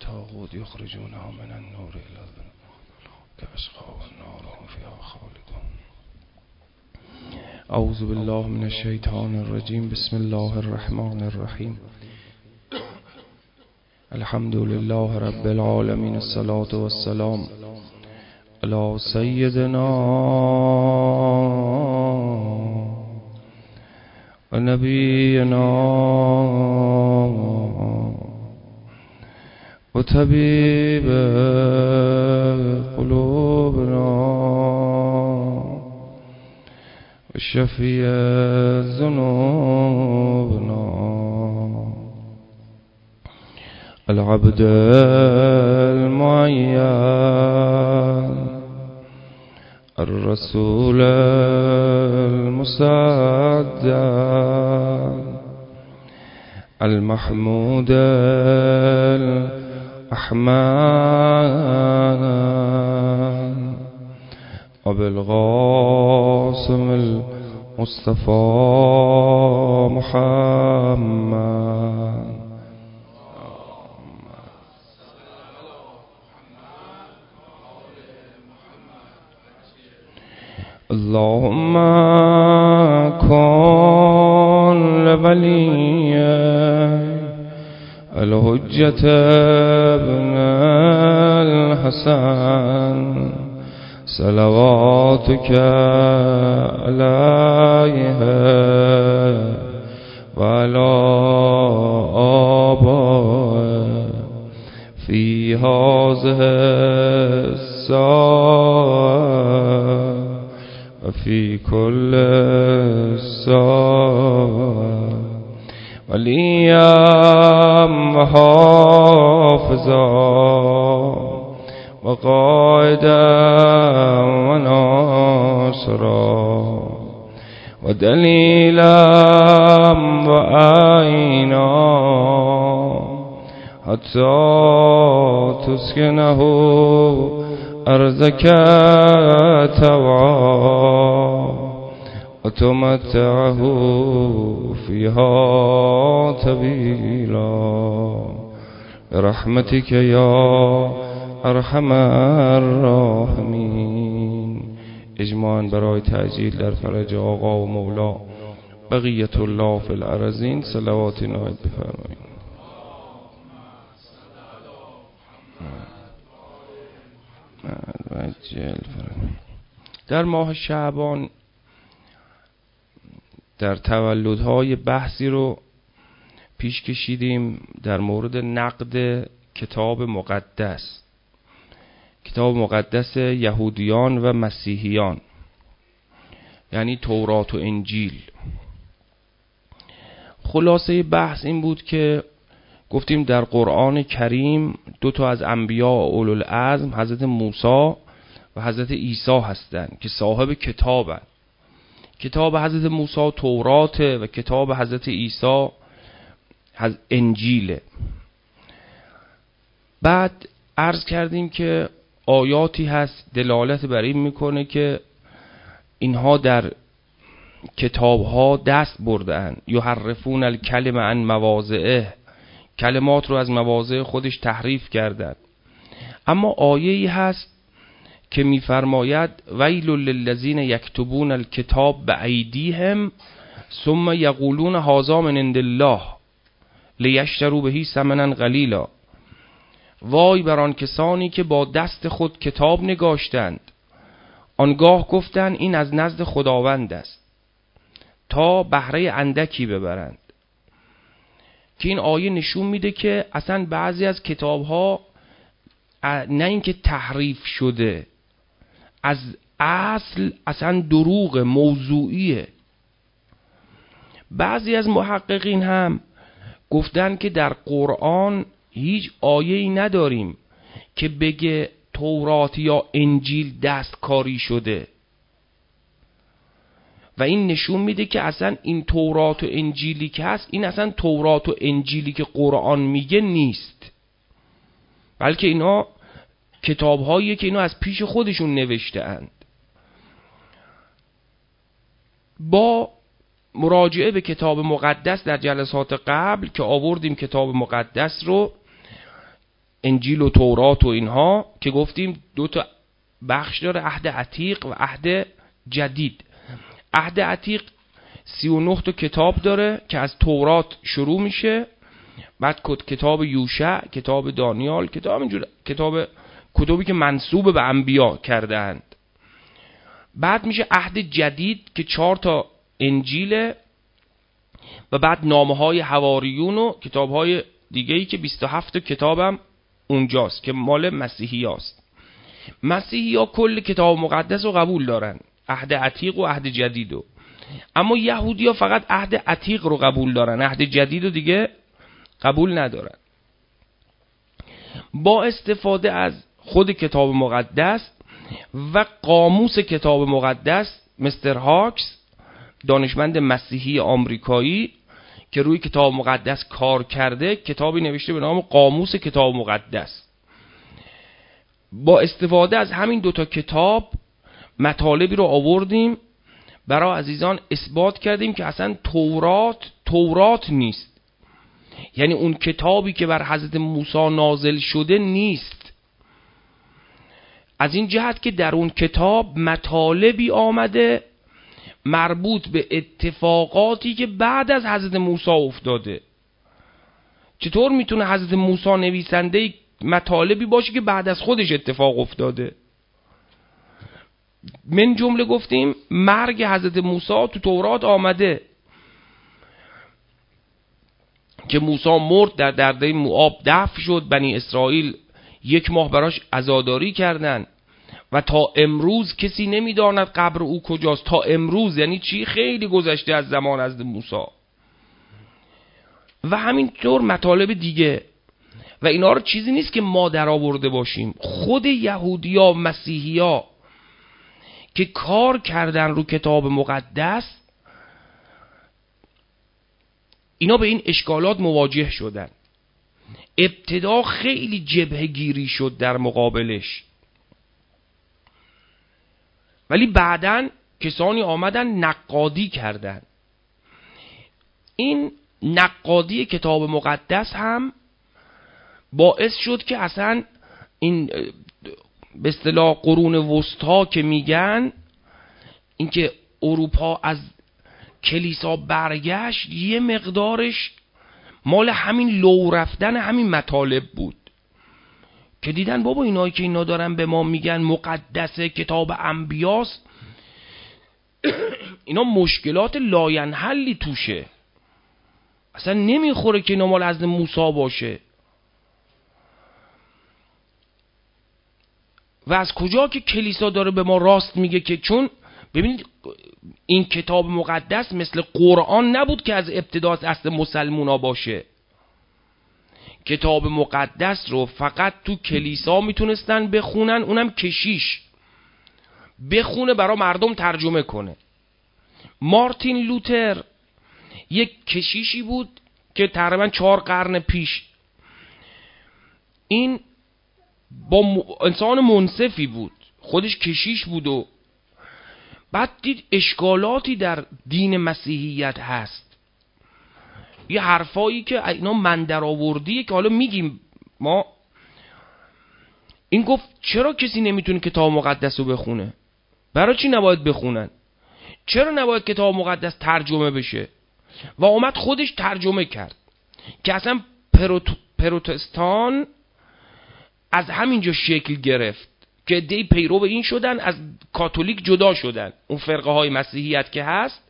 الطاغوت یخرجونها من النور الی الظلمات کاصحاب النار هم فیها خالدون. اعوذ بالله من الشیطان الرجیم. بسم الله الرحمن الرحیم. الحمد لله رب العالمین. الصلاة والسلام علی سیدنا و نبینا و طبیب قلوبنا و شفیع ذنوبنا العبد المعین الرسول المصدق المحمود الأحمد وبالقاسم المصطفى محمد. اللهم كن لولي الحجة ابن الحسن صلواتك عليه وعلى آبائه في هذه الساعة وفي كل ساعة وليا وحافظا وقائدا وناصرا ودليلا وعينا حتى تسكنه أرضك طوعا وتمتعه فيها طويلا برحمتك يا ارحم الراحمین. اجماعاً برای تعجیل در فرج آقا و مولا بقیت الله فی الارضین صلوات نایت بفرمایید. در ماه شعبان در تولدهای بحثی رو پیش کشیدیم در مورد نقد کتاب مقدس، کتاب مقدس یهودیان و مسیحیان، یعنی تورات و انجیل. خلاصه بحث این بود که گفتیم در قرآن کریم دو تا از انبیاء اولوالعزم حضرت موسی و حضرت عیسی هستند که صاحب کتابند. کتاب حضرت موسی تورات و کتاب حضرت عیسی انجیله. بعد عرض کردیم که آیاتی هست دلالت بر این میکنه که اینها در کتابها دست بردن، یحرفون الکلم عن مواضعه، کلمات رو از مواضع خودش تحریف کردند. اما آیه‌ای هست که میفرماید ویل للذین یکتبون الکتاب بایدیهم ثم یقولون هذا من عند الله لیشتروا به ثمنا قلیلا. وای بر آن کسانی که با دست خود کتاب نگاشتند آنگاه گفتند این از نزد خداوند است تا بهره اندکی ببرند. که این آیه نشون میده که اصلا بعضی از کتاب‌ها نه اینکه تحریف شده، از اصل اصلا دروغ موضوعیه. بعضی از محققین هم گفتن که در قرآن هیچ آیه‌ای نداریم که بگه تورات یا انجیل دستکاری شده و این نشون میده که اصلا این تورات و انجیلی که هست این اصلا تورات و انجیلی که قرآن میگه نیست، بلکه اینا کتاب‌هاییه که اینا از پیش خودشون نوشته اند. با مراجعه به کتاب مقدس در جلسات قبل که آوردیم کتاب مقدس رو، انجیل و تورات و اینها که گفتیم 2 تا بخش داره، عهد عتیق و عهد جدید. عهد عتیق 39 تا کتاب داره که از تورات شروع میشه، بعد کتاب یوشع، کتاب دانیال، کتابی که منسوب به انبیا کردند. بعد میشه عهد جدید که 4 تا انجیل و بعد نامه‌های حواریون و کتاب‌های دیگه‌ای که 27 تا کتابم اونجاست که مال مسیحیاست. مسیحی‌ها کل کتاب مقدس رو قبول دارن، عهد عتیق و عهد جدیدو. اما یهودی‌ها فقط عهد عتیق رو قبول دارن، عهد جدید رو دیگه قبول ندارن. با استفاده از خود کتاب مقدس و قاموس کتاب مقدس، مستر هاکس دانشمند مسیحی آمریکایی که روی کتاب مقدس کار کرده، کتابی نوشته به نام قاموس کتاب مقدس. با استفاده از همین 2 تا کتاب مطالبی رو آوردیم برای عزیزان، اثبات کردیم که اصلا تورات نیست، یعنی اون کتابی که بر حضرت موسی نازل شده نیست، از این جهت که در اون کتاب مطالبی آمده مربوط به اتفاقاتی که بعد از حضرت موسی افتاده. چطور میتونه حضرت موسی نویسنده مطالبی باشه که بعد از خودش اتفاق افتاده؟ من جمله گفتیم مرگ حضرت موسی تو تورات آمده که موسی مرد، در درده موآب دفن شد، بنی اسرائیل 1 ماه براش عزاداری کردن و تا امروز کسی نمیداند قبر او کجاست. تا امروز یعنی چی؟ خیلی گذشته از زمان حضرت موسی. و همینطور مطالب دیگه، و اینا رو چیزی نیست که ما در آورده باشیم. خود یهودیا، مسیحیا که کار کردن رو کتاب مقدس، اینا به این اشکالات مواجه شدن. ابتدا خیلی جبهه گیری شد در مقابلش، ولی بعدن کسانی آمدن نقادی کردن. این نقادی کتاب مقدس هم باعث شد که اصلا این به اصطلاح قرون وسطا که میگن، اینکه اروپا از کلیسا برگشت، یه مقدارش مال همین لو رفتن همین مطالب بود که دیدن بابا اینایی که اینا دارن به ما میگن مقدسه، کتاب انبیاست، اینا مشکلات لاینحلی توشه، اصلا نمیخوره که اینا مال حضرت موسی باشه. و از کجا که کلیسا داره به ما راست میگه؟ که چون ببینید این کتاب مقدس مثل قرآن نبود که از ابتدا از اصل مسلمونا باشه. کتاب مقدس رو فقط تو کلیسا میتونستن بخونن، اونم کشیش بخونه برای مردم ترجمه کنه. مارتین لوتر یک کشیشی بود که تقریبا 4 قرن پیش، این با انسان منصفی بود، خودش کشیش بود و بعد دید اشکالاتی در دین مسیحیت هست، یه حرفایی که اینا من در آوردیه که حالا میگیم ما. این گفت چرا کسی نمیتونه کتاب مقدس رو بخونه؟ برای چی نباید بخونن؟ چرا نباید کتاب مقدس ترجمه بشه؟ و اومد خودش ترجمه کرد که اصلا پروتستان از همینجا شکل گرفت که عده‌ای پیرو این شدن، از کاتولیک جدا شدن، اون فرقه های مسیحیت که هست،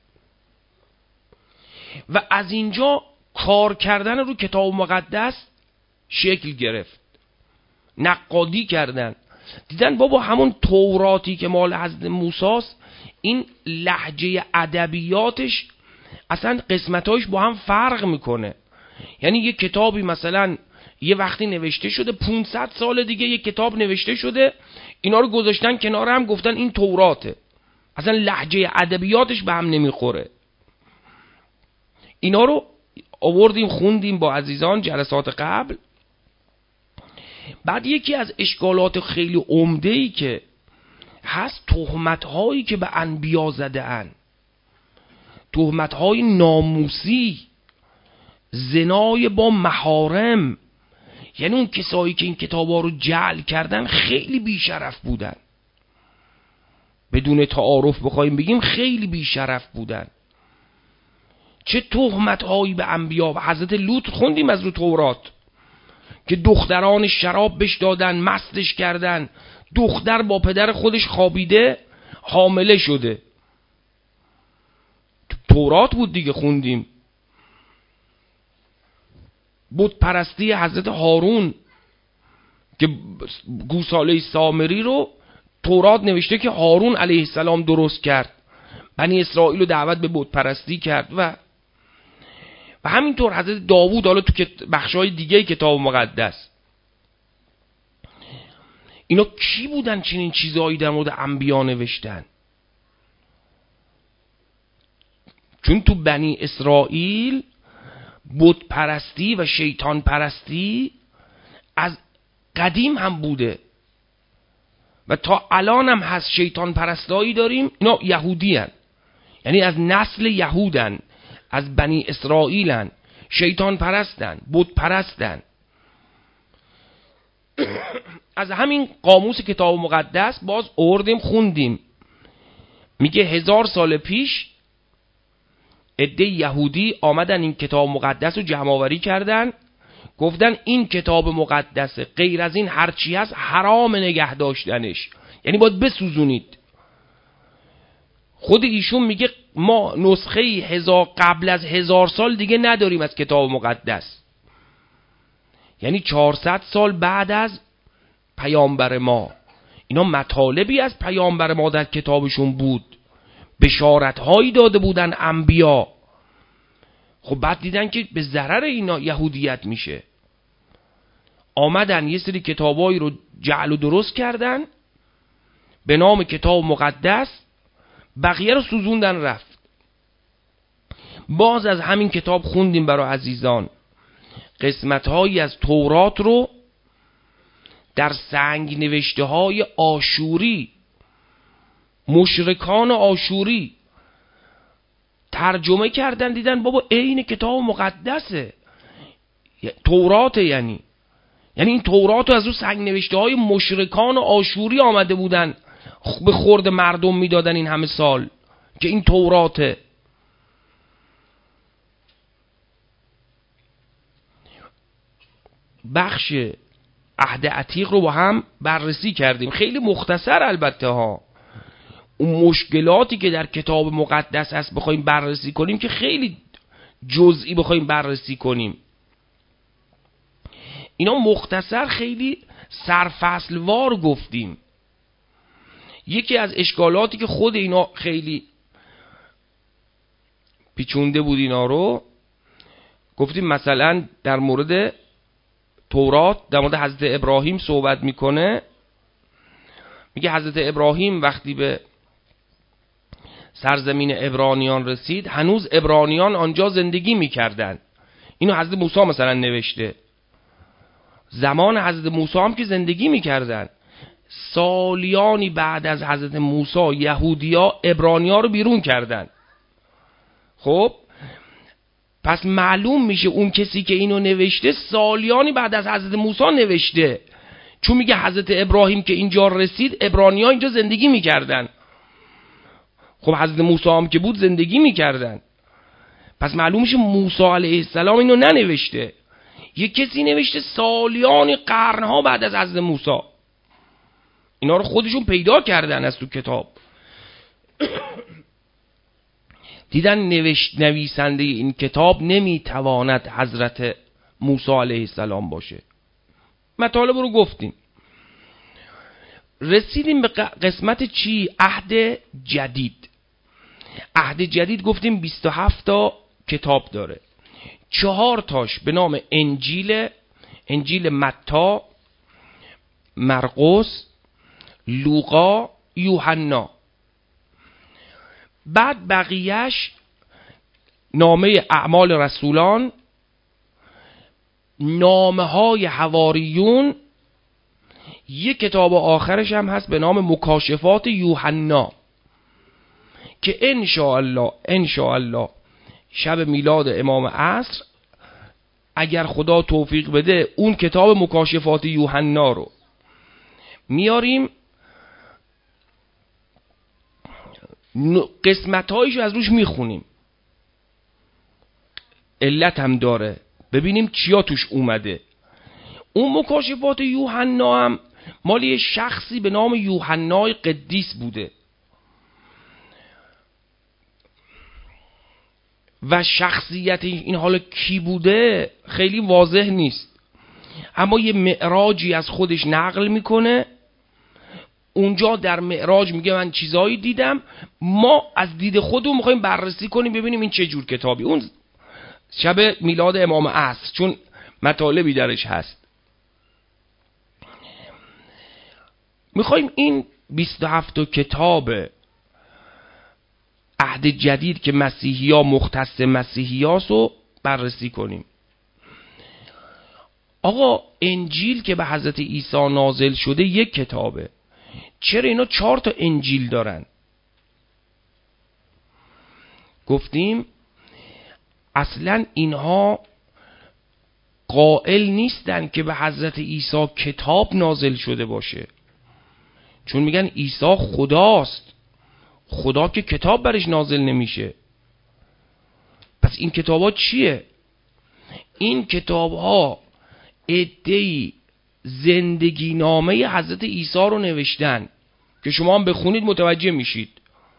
و از اینجا کار کردن رو کتاب مقدس شکل گرفت، نقادی کردن. دیدن بابا همون توراتی که مال حضرت موسیٰ، این لهجه ادبیاتش اصلا قسمتاش با هم فرق میکنه. یعنی یه کتابی مثلا یه وقتی نوشته شده، 500 سال دیگه یه کتاب نوشته شده، اینا رو گذاشتن کنار هم، گفتن این توراته، اصلا لهجه ادبیاتش به هم نمیخوره. اینا رو آوردیم خوندیم با عزیزان جلسات قبل. بعد یکی از اشکالات خیلی عمده‌ای که هست، تهمت‌هایی که به انبیا زده اند، تهمت‌های ناموسی، زنای با محارم. یعنی اون کسایی که این کتابا رو جعل کردن خیلی بیشرف بودن، بدون تعارف بخوایم بگیم خیلی بیشرف بودن. چه تهمت هایی به انبیا و حضرت لوط خوندیم از رو تورات که دختران شراب بهش دادن، مستش کردن، دختر با پدر خودش خوابیده حامله شده. تورات بود دیگه، خوندیم. بت پرستی حضرت هارون که گوساله سامری رو تورات نوشته که هارون علیه السلام درست کرد، بنی اسرائیل رو دعوت به بت پرستی کرد و همینطور حضرت داوود، حالا تو بخشای دیگه کتاب مقدس. اینا کی بودن چنین چیزایی در مورد انبیا نوشتن؟ چون تو بنی اسرائیل بت پرستی و شیطان پرستی از قدیم هم بوده و تا الان هم هست. شیطان پرستایی داریم، اینا یهودی هن، یعنی از نسل یهودن، از بنی اسرائیلن، شیطان پرستن، بت پرستن. از همین قاموس کتاب مقدس باز آوردیم خوندیم، میگه 1000 سال پیش عده یهودی آمدن این کتاب مقدس رو جمع آوری کردن، گفتن این کتاب مقدس غیر از این هرچی هست حرام نگه داشتنش، یعنی باید بسوزونید. خود ایشون میگه ما نسخه قبل از 1000 سال دیگه نداریم از کتاب مقدس، یعنی 400 سال بعد از پیامبر ما. اینا مطالبی از پیامبر ما در کتابشون بود، بشارت هایی داده بودن انبیا. خب بعد دیدن که به ضرر اینا یهودیت میشه، آمدن یه سری کتابایی رو جعل و درست کردن به نام کتاب مقدس، بقیه رو سوزوندن رفت. باز از همین کتاب خوندیم برای عزیزان، قسمت هایی از تورات رو در سنگ نوشته های آشوری، مشرکان آشوری ترجمه کردن، دیدن بابا عین کتاب مقدسه تورات، یعنی این تورات رو از اون سنگ نوشته های مشرکان آشوری آمده بودن به خورد مردم میدادن این همه سال که این توراته. بخش عهد عتیق رو با هم بررسی کردیم، خیلی مختصر البته ها. اون مشکلاتی که در کتاب مقدس هست بخوایم بررسی کنیم که خیلی جزئی بخوایم بررسی کنیم. اینا مختصر خیلی سرفصلوار گفتیم. یکی از اشکالاتی که خود اینا خیلی پیچونده بود اینا رو گفتیم، مثلا در مورد تورات در مورد حضرت ابراهیم صحبت میکنه، میگه حضرت ابراهیم وقتی به سرزمین عبرانیان رسید هنوز عبرانیان آنجا زندگی میکردن. اینو حضرت موسی مثلا نوشته، زمان حضرت موسی هم که زندگی میکردن. سالیانی بعد از حضرت موسی یهودیا عبرانیا رو بیرون کردن. خب پس معلوم میشه اون کسی که اینو نوشته سالیانی بعد از حضرت موسی نوشته، چون میگه حضرت ابراهیم که اینجا رسید عبرانی‌ها اینجا زندگی میکردن. خب حضرت موسی هم که بود زندگی میکردن، پس معلوم میشه موسی علیه السلام اینو ننوشته، یک کسی نوشته سالیان قرنها بعد از حضرت موسی. اینا رو خودشون پیدا کردن از تو کتاب. دیدن نویسنده این کتاب نمیتواند حضرت موسی علیه السلام باشه. مطالب رو گفتیم. رسیدیم به قسمت چی؟ عهد جدید. عهد جدید گفتیم 27 تا کتاب داره. 4 تاش به نام انجیل متی، مرقس، لوقا، یوحنا. بعد بقیهش نامه اعمال رسولان، نامه های حواریون، یک کتاب آخرش هم هست به نام مکاشفات یوحنا که انشاءالله شب میلاد امام عصر اگر خدا توفیق بده اون کتاب مکاشفات یوحنا رو میاریم، قسمت‌هایشو از روش میخونیم، علت هم داره، ببینیم چیا توش اومده. اون مکاشفات یوحنا هم مال یه شخصی به نام یوحنای قدیس بوده و شخصیت این حالا کی بوده خیلی واضح نیست، اما یه معراجی از خودش نقل میکنه. اونجا در معراج میگه من چیزایی دیدم، ما از دید خودمون میخوایم بررسی کنیم ببینیم این چه جور کتابی. اون شب میلاد امام عصر، چون مطالبی درش هست، میخوایم این 27 کتاب عهد جدید که مسیحی ها مختص مسیحی رو بررسی کنیم. آقا انجیل که به حضرت عیسی نازل شده یک کتابه، چرا اینا 4 تا انجیل دارن؟ گفتیم اصلا اینها قائل نیستن که به حضرت عیسی کتاب نازل شده باشه، چون میگن عیسی خداست، خدا که کتاب برش نازل نمیشه. پس این کتاب ها چیه؟ این کتاب ها عده‌ای زندگی نامه حضرت عیسی رو نوشتن که شما هم بخونید متوجه میشید.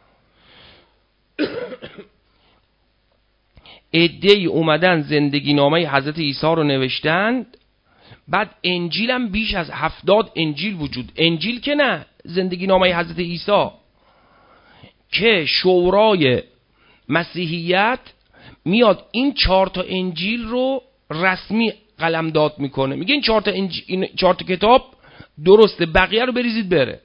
عده‌ای اومدن زندگی نامه حضرت عیسی رو نوشتند. بعد انجیل هم بیش از 70 انجیل وجود، انجیل که نه، زندگی نامه حضرت عیسی که شورای مسیحیت میاد این 4 تا انجیل رو رسمی قلمداد میکنه، میگه این 4 تا کتاب درسته، بقیه رو بریزید بره.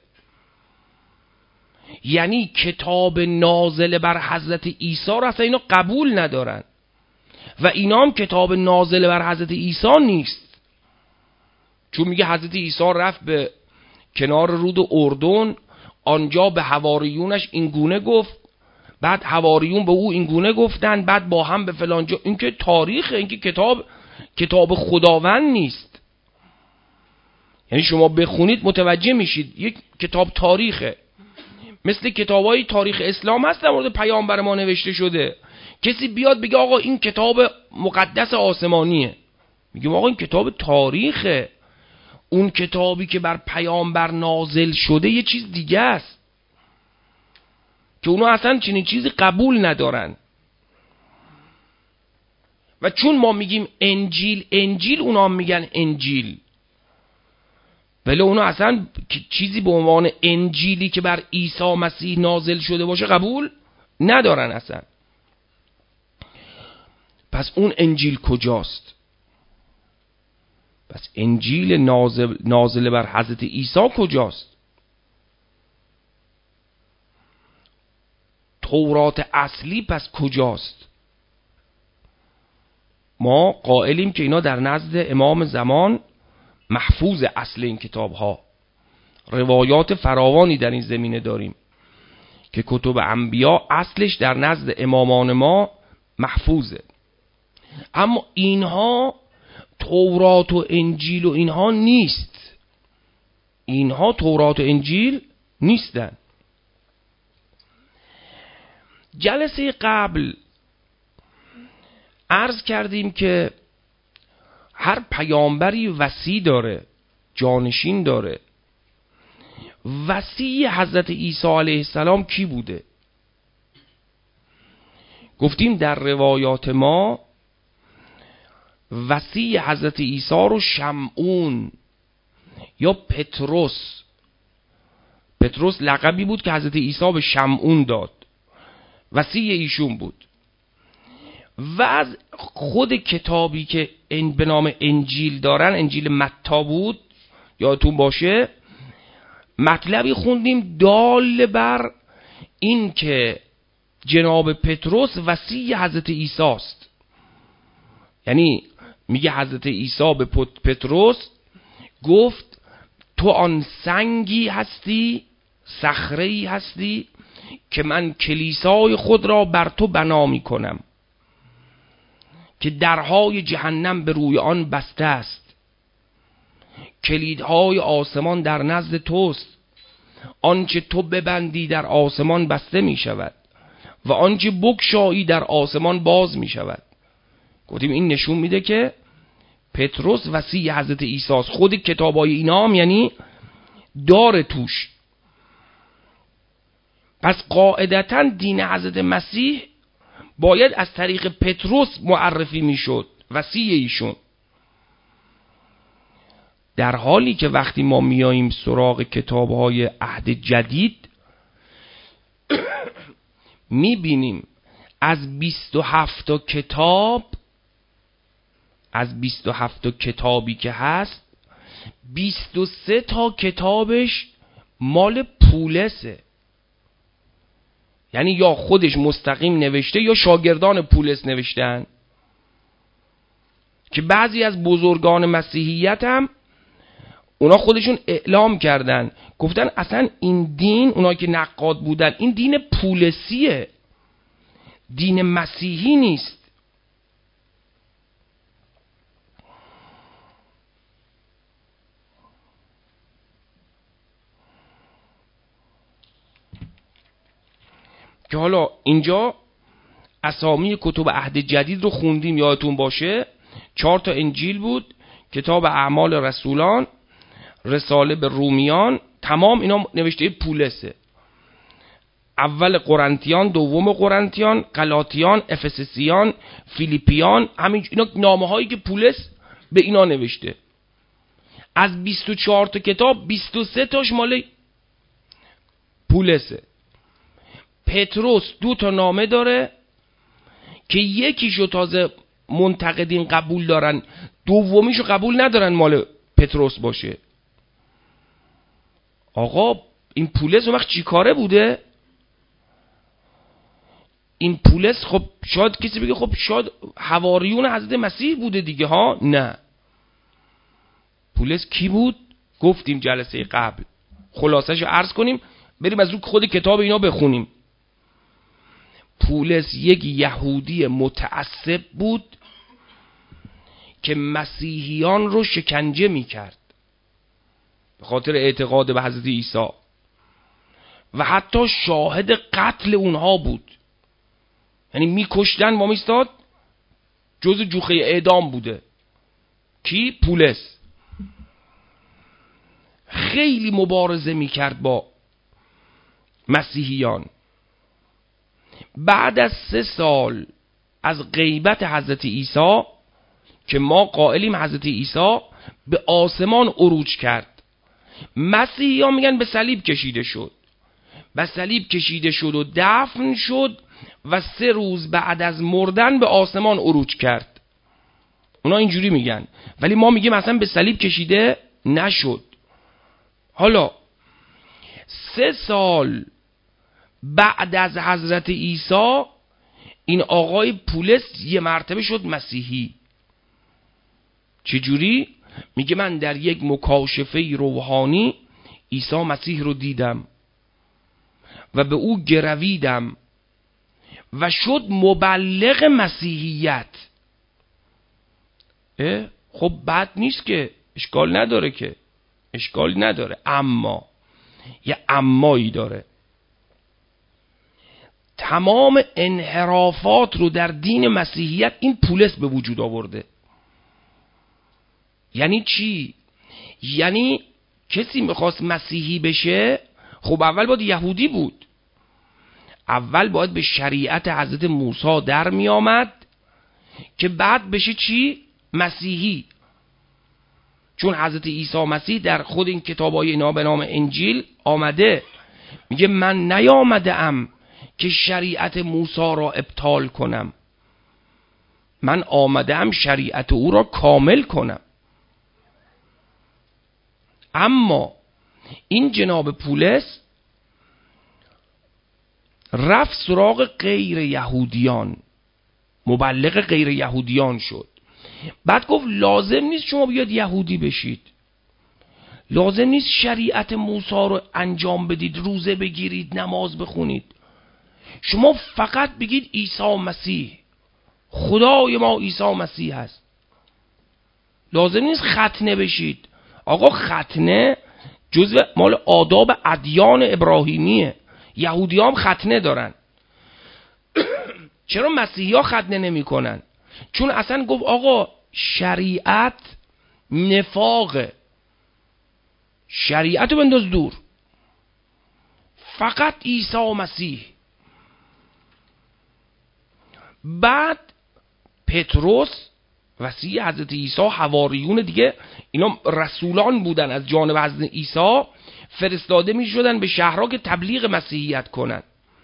یعنی کتاب نازل بر حضرت عیسی رو اصلا اینا قبول ندارن و اینا هم کتاب نازل بر حضرت عیسی نیست، چون میگه حضرت عیسی رفت به کنار رود اردن، آنجا به حواریونش این گونه گفت، بعد حواریون به او این گونه گفتن، بعد با هم به فلان جا. این که تاریخه، این که کتاب خداوند نیست. یعنی شما بخونید متوجه میشید یک کتاب تاریخه، مثل کتابای تاریخ اسلام هست در مورد پیامبر ما نوشته شده. کسی بیاد بگه آقا این کتاب مقدس آسمانیه، میگیم آقا این کتاب تاریخه، اون کتابی که بر پیامبر نازل شده یه چیز دیگه است که اونا اصلا چنین چیزی قبول ندارن. و چون ما میگیم انجیل اونا هم میگن انجیل، ولی اونا اصلا چیزی به عنوان انجیلی که بر عیسی مسیح نازل شده باشه قبول ندارن اصلا. پس اون انجیل کجاست؟ پس انجیل نازل بر حضرت عیسی کجاست؟ تورات اصلی پس کجاست؟ ما قائلیم که اینا در نزد امام زمان محفوظ، اصل این کتاب ها. روایات فراوانی در این زمینه داریم که کتب انبیا اصلش در نزد امامان ما محفوظه، اما اینها تورات و انجیل و اینها نیست، اینها تورات و انجیل نیستن. جلسه قبل عرض کردیم که هر پیامبری وصی داره، جانشین داره. وصی حضرت عیسی علیه السلام کی بوده؟ گفتیم در روایات ما وصی حضرت عیسی رو شمعون یا پتروس لقبی بود که حضرت عیسی به شمعون داد، وصی ایشون بود. و از خود کتابی که به نام انجیل دارن، انجیل متی بود، یادتون باشه مطلبی خوندیم دال بر این که جناب پتروس وصی حضرت عیسی است. یعنی میگه حضرت عیسی به پتروس گفت تو آن سنگی هستی، صخره‌ای هستی که من کلیسای خود را بر تو بنا میکنم. که درهای جهنم به روی آن بسته است، کلیدهای آسمان در نزد توست، آنچه تو ببندی در آسمان بسته می شود و آنچه بگشایی در آسمان باز می شود. گفتیم این نشون میده که پتروس وصی حضرت عیسی است. خود کتابای اینا هم یعنی داره توش. پس قاعدتاً دین حضرت مسیح باید از طریق پتروس معرفی میشد، وصی ایشون. در حالی که وقتی ما میاییم سراغ کتابهای عهد جدید میبینیم از 27 تا کتاب، از 27 تا کتابی که هست 23 تا کتابش مال پولسه. یعنی یا خودش مستقیم نوشته یا شاگردان پولس نوشتن، که بعضی از بزرگان مسیحیت هم اونا خودشون اعلام کردن، گفتن اصلا این دین، اونا که نقاد بودن، این دین پولسیه، دین مسیحی نیست. که حالا اینجا اسامی کتب عهد جدید رو خوندیم، یادتون باشه 4 تا انجیل بود، کتاب اعمال رسولان، رساله به رومیان، تمام اینا نوشته پولسه. اول قرنتیان، دوم قرنتیان، گلاطیان، افسسیان، فیلیپیان، همین اینا نامه هایی که پولس به اینا نوشته. از 24 تا کتاب 23 تاش مال پولسه. پتروس 2 تا نامه داره که یکیشو تازه منتقدین قبول دارن، دومیشو قبول ندارن مال پتروس باشه. آقا این پولس اون وقت چی کاره بوده؟ این پولس خب شاید کسی بگه خب شاید حواریون حضرت مسیح بوده دیگه ها. نه، پولس کی بود؟ گفتیم جلسه قبل، خلاصش رو عرض کنیم بریم از رو خود کتاب اینا بخونیم. پولس یک یهودی متعصب بود که مسیحیان رو شکنجه میکرد به خاطر اعتقاد به حضرت عیسی و حتی شاهد قتل اونها بود. یعنی میکشتن و میستاد، جز جوخه اعدام بوده. کی؟ پولس. خیلی مبارزه میکرد با مسیحیان. بعد از 3 سال از غیبت حضرت عیسی که ما قائلیم حضرت عیسی به آسمان عروج کرد، مسیحیان میگن به صلیب کشیده شد، به صلیب کشیده شد و دفن شد و 3 روز بعد از مردن به آسمان عروج کرد. اونا اینجوری میگن، ولی ما میگیم اصلا به صلیب کشیده نشد. حالا 3 سال بعد از حضرت عیسی این آقای پولس یه مرتبه شد مسیحی. چجوری؟ میگه من در یک مکاشفه روحانی عیسی مسیح رو دیدم و به او گرویدم و شد مبلغ مسیحیت. خب بد نیست که، اشکال نداره که، اشکال نداره، اما یه امایی داره. تمام انحرافات رو در دین مسیحیت این پولس به وجود آورده. یعنی چی؟ یعنی کسی میخواست مسیحی بشه، خب اول باید یهودی بود، اول باید به شریعت حضرت موسی در می آمد که بعد بشه چی؟ مسیحی. چون حضرت عیسی مسیح در خود این کتابای اینا به نام انجیل آمده، میگه من نیامده ام که شریعت موسی را ابطال کنم، من آمده ام شریعت او را کامل کنم. اما این جناب پولس رفت سراغ غیر یهودیان، مبلغ غیر یهودیان شد. بعد گفت لازم نیست شما بیاد یهودی بشید، لازم نیست شریعت موسی رو انجام بدید، روزه بگیرید، نماز بخونید، شما فقط بگید عیسی مسیح خدای ما عیسی مسیح هست. لازم نیست ختنه بشید. آقا ختنه جزء مال آداب ادیان ابراهیمیه. یهودی هم ختنه دارن. چرا مسیحی ها ختنه نمی کنن؟ چون اصلا گفت آقا شریعت نفاقه، شریعت رو بنداز دور، فقط عیسی مسیح. بعد پتروس وصی حضرت عیسی، حواریون دیگه، اینا رسولان بودن از جانب حضرت عیسی، فرستاده می شدن به شهرها که تبلیغ مسیحیت کنن.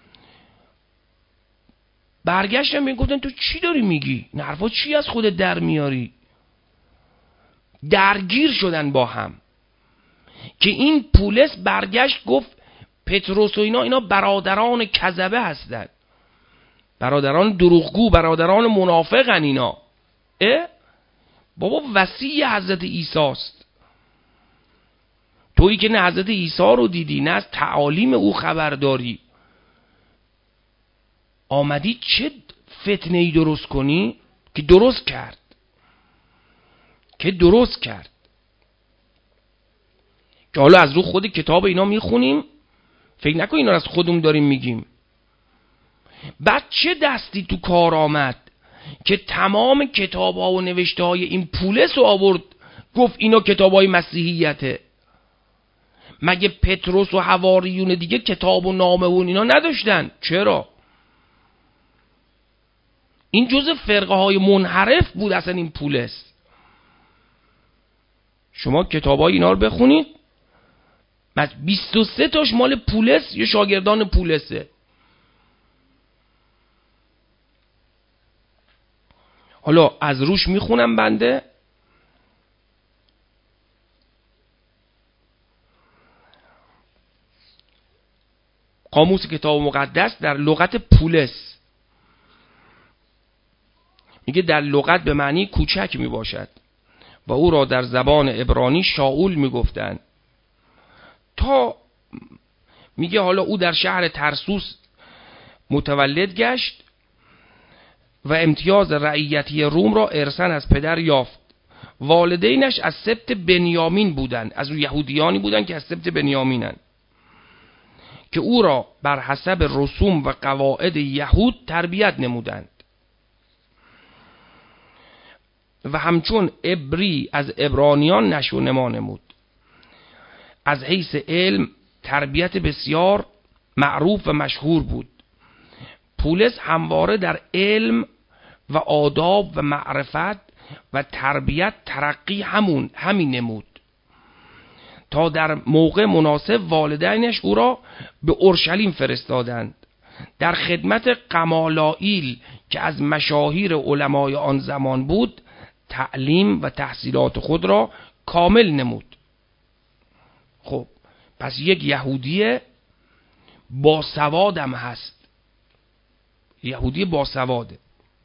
برگشتن می گفتن تو چی داری میگی؟ این حرفا چی از خودت در میاری؟ درگیر شدن با هم که این پولس برگشت گفت پتروس و اینا برادران کذبه هستن، برادران دروغگو، برادران منافقن اینا. بابا وصی حضرت عیسی است. تویی که نه حضرت عیسی رو دیدی نه از تعالیم او خبر داری، آمدی چه فتنه‌ای درست کنی؟ که درست کرد که حالا از رو خود کتاب اینا میخونیم، فکر نکن اینا از خودمون داریم میگیم. بعد چه دستی تو کار آمد که تمام کتاب ها و نوشته های این پولس رو آورد گفت اینا کتاب های مسیحیته؟ مگه پتروس و حواریون دیگه کتاب و نامه و اینا نداشتن؟ چرا؟ این جزء فرقه های منحرف بود اصلا این پولس. شما کتاب های اینا رو بخونید، 23 تاش مال پولس یا شاگردان پولسه. حالا از روش میخونم بنده. قاموس کتاب مقدس در لغت پولس میگه در لغت به معنی کوچک میباشد و او را در زبان عبرانی شاول میگفتند. تا میگه حالا او در شهر ترسوس متولد گشت و امتیاز رعیتی روم را ارثاً از پدر یافت. والدینش از سبط بنیامین بودند، از یهودیانی بودند که از سبط بنیامینند، که او را بر حسب رسوم و قواعد یهود تربیت نمودند و همچون عبری از عبرانیان نشو و نما نمود. از حیث علم تربیت بسیار معروف و مشهور بود. پولس همواره در علم و آداب و معرفت و تربیت ترقی همین نمود تا در موقع مناسب والدینش او را به اورشلیم فرستادند. در خدمت قمالائیل که از مشاهیر علمای آن زمان بود تعلیم و تحصیلات خود را کامل نمود. خب پس یک یهودی باسوادم هست، یهودی باسواده.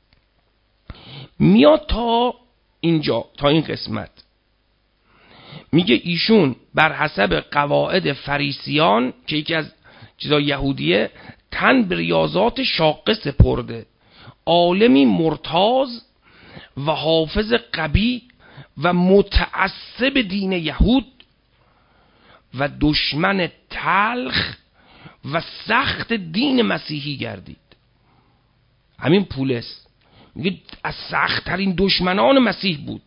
میاد تا اینجا، تا این قسمت میگه ایشون بر حسب قواعد فریسیان که یکی از چیزای یهودیه تن به ریاضات شاقه سپرده، عالمی مرتاض و حافظ قوی و متعصب دین یهود و دشمن تلخ و سخت دین مسیحی گردید. همین پولس میگه از سخت ترین دشمنان مسیح بود.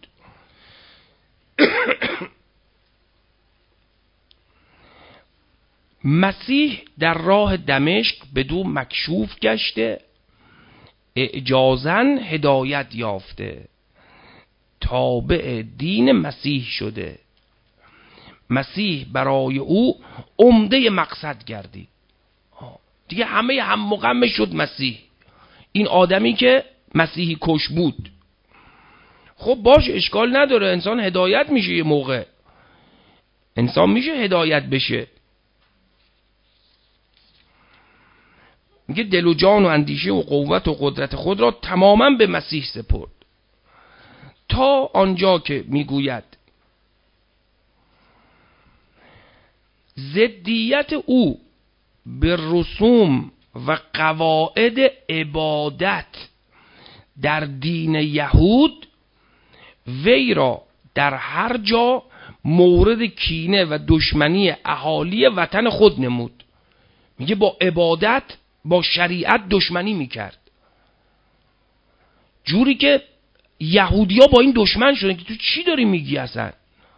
مسیح در راه دمشق بدو مکشوف گشته، اعجازاً هدایت یافته، تابع دین مسیح شده. مسیح برای او عمده مقصد گردید. دیگه همه هم غم شد مسیح، این آدمی که مسیحی کش بود. خب باش، اشکال نداره، انسان هدایت میشه، یه موقع انسان میشه هدایت بشه. میگه دل و جان و اندیشه و قوت و قدرت خود را تماما به مسیح سپرد، تا آنجا که میگوید ضدیت او به رسوم و قواعد عبادت در دین یهود وی را در هر جا مورد کینه و دشمنی اهالی وطن خود نمود. میگه با عبادت با شریعت دشمنی میکرد، جوری که یهودیا با این دشمن شدن که تو چی داری میگی اصلا.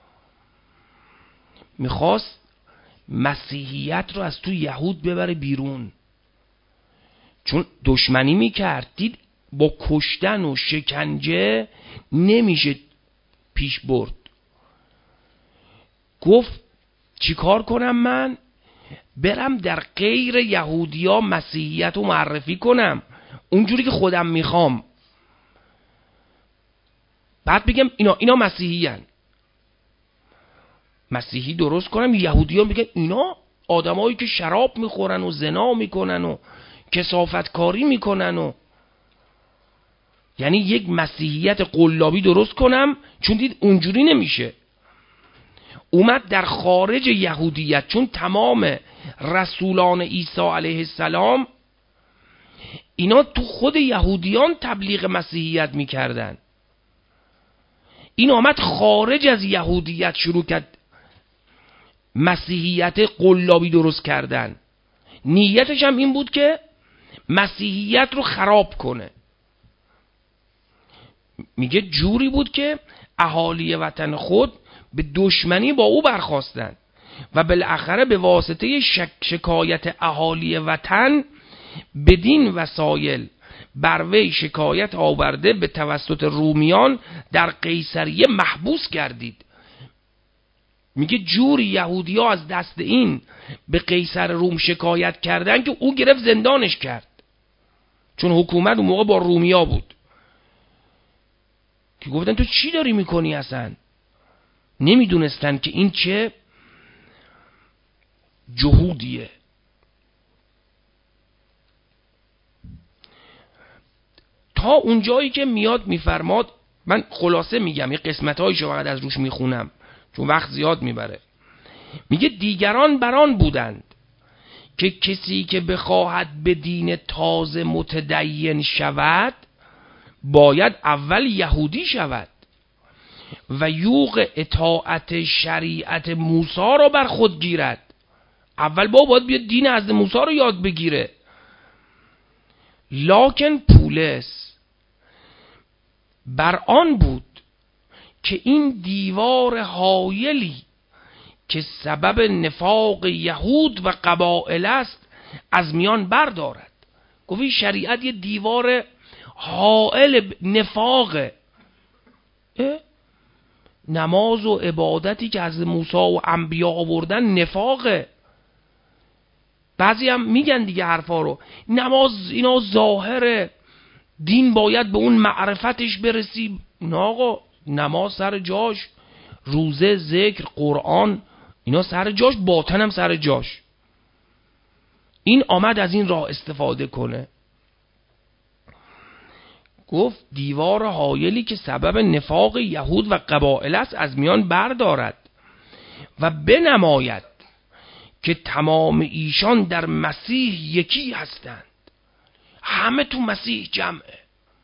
میخواست مسیحیت رو از تو یهود ببره بیرون، چون دشمنی میکرد، دید با کشتن و شکنجه نمیشه پیش برد. گفت چیکار کنم من؟ برم در غیر یهودیا مسیحیت رو معرفی کنم اونجوری که خودم میخوام، بعد بگم اینا مسیحیان، مسیحی درست کنم، یهودیان بگن اینا آدمایی که شراب میخورن و زنا میکنن و کثافتکاری میکنن و، یعنی یک مسیحیت قلابی درست کنم. چون دید اونجوری نمیشه، اومد در خارج یهودیت، چون تمام رسولان عیسی علیه السلام اینا تو خود یهودیان تبلیغ مسیحیت میکردن، این آمد خارج از یهودیت شروع کرد مسیحیت قلابی درست کردن. نیتش هم این بود که مسیحیت رو خراب کنه. میگه جوری بود که اهالی وطن خود به دشمنی با او برخاستند و بالاخره به واسطه شکایت اهالی وطن بدین وسایل بر وی شکایت آورده به توسط رومیان در قیصریه محبوس گردید. میگه جوری یهودی ها از دست این به قیصر روم شکایت کردن که او گرفت زندانش کرد، چون حکومت اون موقع با رومیا بود، که گفتن تو چی داری میکنی اصلا. نمیدونستن که این چه جهودیه. تا اونجایی که میاد میفرماد، من خلاصه میگم، یه قسمت‌هایشو فقط از روش میخونم چون وقت زیاد میبره. میگه دیگران بران بودند که کسی که بخواهد به دین تازه متدین شود باید اول یهودی شود و یوغ اطاعت شریعت موسی را بر خود گیرد. اول باید بیاد دین حضرت موسی رو یاد بگیره. لکن پولس بر آن بود که این دیوار حایلی که سبب نفاق یهود و قبائل است از میان بردارد. گفت شریعت یه دیوار حائل نفاقه. نماز و عبادتی که از موسی و انبیا آوردن نفاقه. بعضی هم میگن دیگه حرفا رو، نماز اینا ظاهره، دین باید به اون معرفتش برسی. نه آقا، نماز سر جاش، روزه، ذکر، قرآن اینا سر جاش، باطن هم سر جاش. این آمد از این راه استفاده کنه. گفت دیوار حایلی که سبب نفاق یهود و قبائل است از میان بردارد و بنماید که تمام ایشان در مسیح یکی هستند. همه تو مسیح جمعه.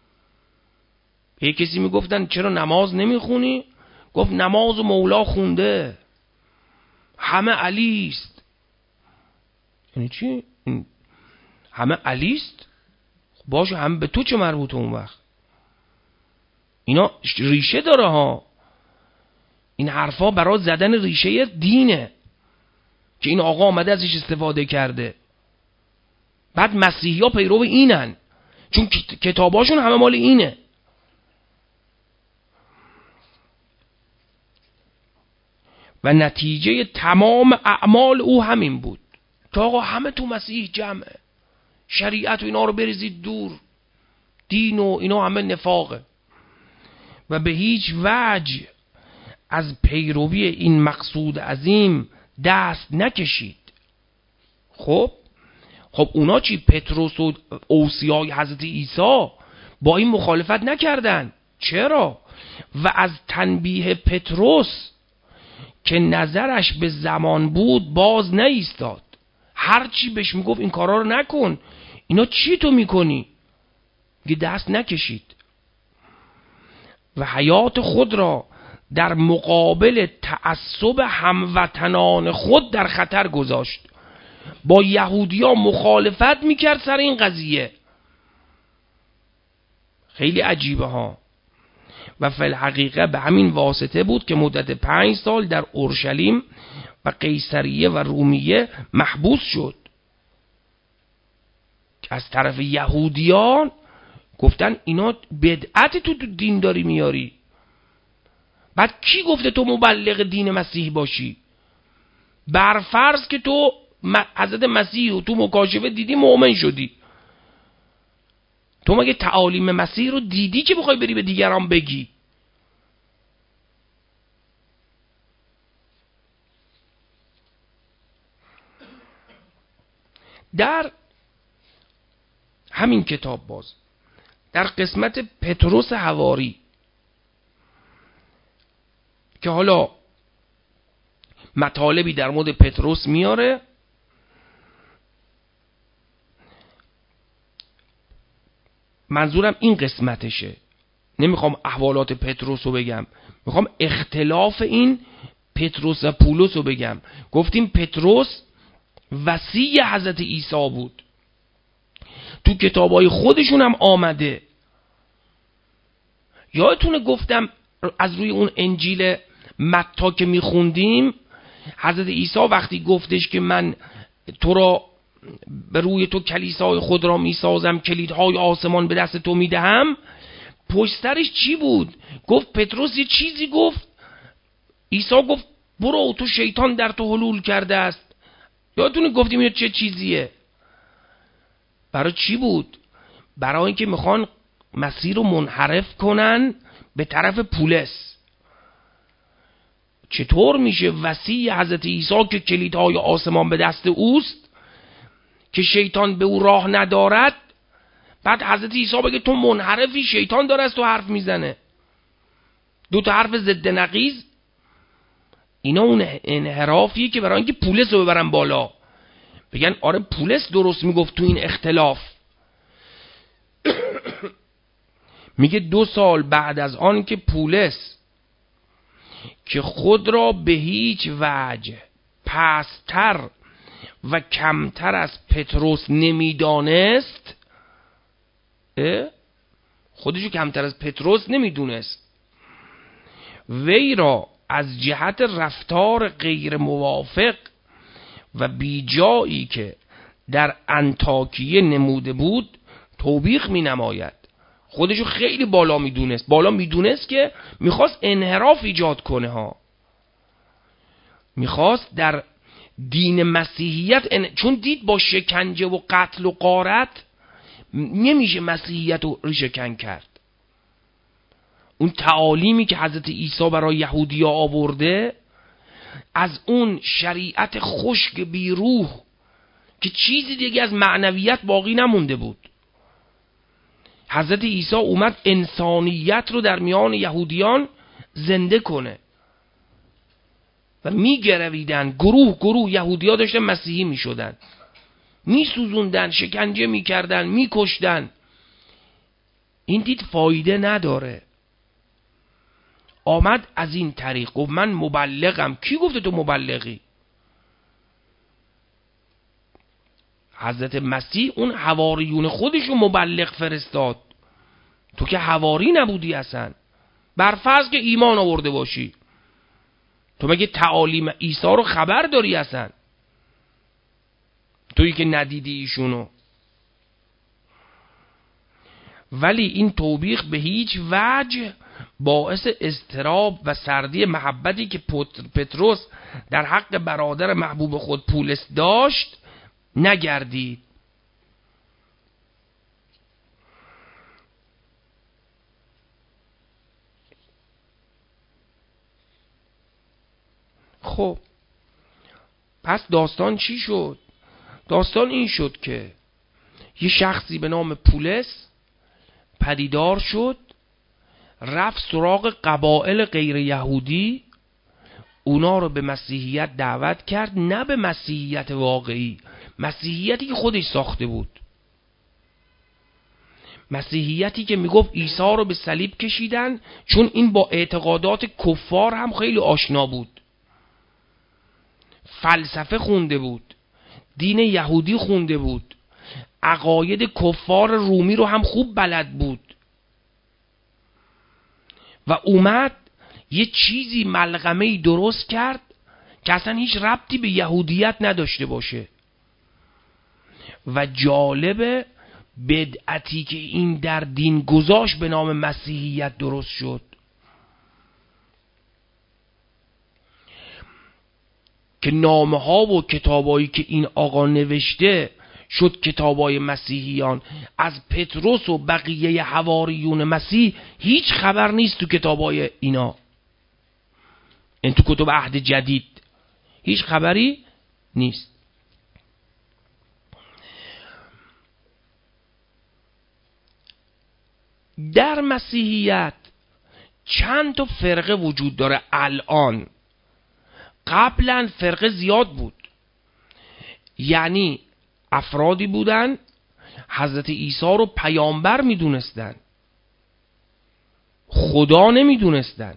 یه کسی میگفتن چرا نماز نمیخونی؟ گفت نماز و مولا خونده، همه علی است. یعنی چی؟ همه علی است؟ باشه، همه به تو چه مربوطه اون وقت؟ اینا ریشه داره ها. این حرفا برای زدن ریشه دینه که این آقا آمده ازش استفاده کرده. بعد مسیحی ها پیرو اینن، چون کتاباشون همه مال اینه. و نتیجه تمام اعمال او همین بود که آقا همه تو مسیح جمعه، شریعت و اینا رو بریزید دور، دین و اینا همه نفاقه و به هیچ وجه از پیروی این مقصود عظیم دست نکشید. خب اونا چی؟ پتروس و اوصیای حضرت عیسی با این مخالفت نکردن. چرا؟ و از تنبیه پتروس که نظرش به زمان بود باز نایستاد. هر چی بهش میگفت این کارا رو نکن، اینا چی تو میکنی؟ گه دست نکشید. و حیات خود را در مقابل تعصب هموطنان خود در خطر گذاشت. با یهودی‌ها مخالفت میکرد سر این قضیه. خیلی عجیبه ها. و فی الحقیقه به همین واسطه بود که مدت 5 سال در اورشلیم و قیصریه و رومیه محبوس شد. از طرف یهودیان گفتن اینا بدعت تو دین داری میاری. بعد کی گفته تو مبلغ دین مسیح باشی؟ برفرض که تو حضرت مسیح رو تو مکاشفه دیدی، مؤمن شدی، تو مگه تعالیم مسیح رو دیدی که بخوای بری به دیگران بگی؟ در همین کتاب باز در قسمت پتروس حواری که حالا مطالبی در مورد پتروس میاره، منظورم این قسمتشه، نمیخوام احوالات پتروس رو بگم، میخوام اختلاف این پتروس و پولس رو بگم. گفتیم پتروس وصی حضرت عیسی بود، تو کتابای خودشون هم آمده. یادتونه گفتم از روی اون انجیل متی که میخوندیم، حضرت عیسی وقتی گفتش که من تو را به روی تو کلیسای خود را میسازم، کلیدهای آسمان به دست تو میدهم، پشت سرش چی بود؟ گفت پتروس یه چیزی گفت، عیسی گفت برو تو شیطان در تو حلول کرده است. یادتونه گفتیم این چه چیزیه؟ برای چی بود؟ برای اینکه میخوان مسیر رو منحرف کنن به طرف پولس. چطور میشه وصی حضرت عیسی که کلیدهای آسمان به دست اوست، که شیطان به او راه ندارد، بعد حضرت عیسی بگه تو منحرفی، شیطان داره از تو حرف میزنه؟ دو تا حرف ضد نقیض. اینا اون انحرافیه که برای اینکه پولس رو ببرن بالا، بگن آره پولس درست میگفت تو این اختلاف. میگه 2 سال بعد از آن که پولس که خود را به هیچ وجه پستر و کمتر از پتروس نمیدانست، خودشو کمتر از پتروس نمیدونست، وی را از جهت رفتار غیر موافق و بیجایی که در انطاکیه نموده بود توبیخ می نماید. خودشو خیلی بالا میدونست که میخواست انحراف ایجاد کنه ها، میخواست در دین مسیحیت چون دید با شکنجه و قتل و غارت نمیشه مسیحیت رو ریشه‌کن کرد. اون تعالیمی که حضرت عیسی برای یهودی‌ها آورده، از اون شریعت خشک بی روح که چیزی دیگه از معنویت باقی نمونده بود، حضرت عیسی اومد انسانیت رو در میان یهودیان زنده کنه و میگرویدن، گروه یهودی‌ها داشتن مسیحی میشدن، میسوزوندن، شکنجه میکردن، میکشتن. این دید فایده نداره، آمد از این طریق گفت من مبلغم. کی گفته تو مبلغی؟ حضرت مسیح اون حواریون خودشو مبلغ فرستاد، تو که حواری نبودی اصلا. برفرض که ایمان آورده باشی، تو مگه تعالیم عیسی رو خبر داری اصلا؟ تویی که ندیدی ایشونو. ولی این توبیخ به هیچ وجه باعث اضطراب و سردی محبتی که پتروس در حق برادر محبوب خود پولس داشت نگردید. خب پس داستان چی شد؟ داستان این شد که یه شخصی به نام پولس پدیدار شد، رفت سراغ قبایل غیر یهودی، اونا رو به مسیحیت دعوت کرد، نه به مسیحیت واقعی، مسیحیتی که خودش ساخته بود. مسیحیتی که میگفت عیسی رو به صلیب کشیدن، چون این با اعتقادات کفار هم خیلی آشنا بود، فلسفه خونده بود، دین یهودی خونده بود، عقاید کفار رومی رو هم خوب بلد بود و اومد یه چیزی ملغمه‌ای درست کرد که اصلا هیچ ربطی به یهودیت نداشته باشه. و جالب بدعتی که این در دین گذاشت به نام مسیحیت درست شد که نامه ها و کتابایی که این آقا نوشته شد کتابای مسیحیان. از پتروس و بقیه حواریون مسیح هیچ خبر نیست تو کتابای اینا، این تو کتب عهد جدید هیچ خبری نیست. در مسیحیت چند تا فرقه وجود داره الان. قبلا فرقه زیاد بود، یعنی افرادی بودن حضرت عیسی رو پیامبر میدونستن، خدا نمیدونستن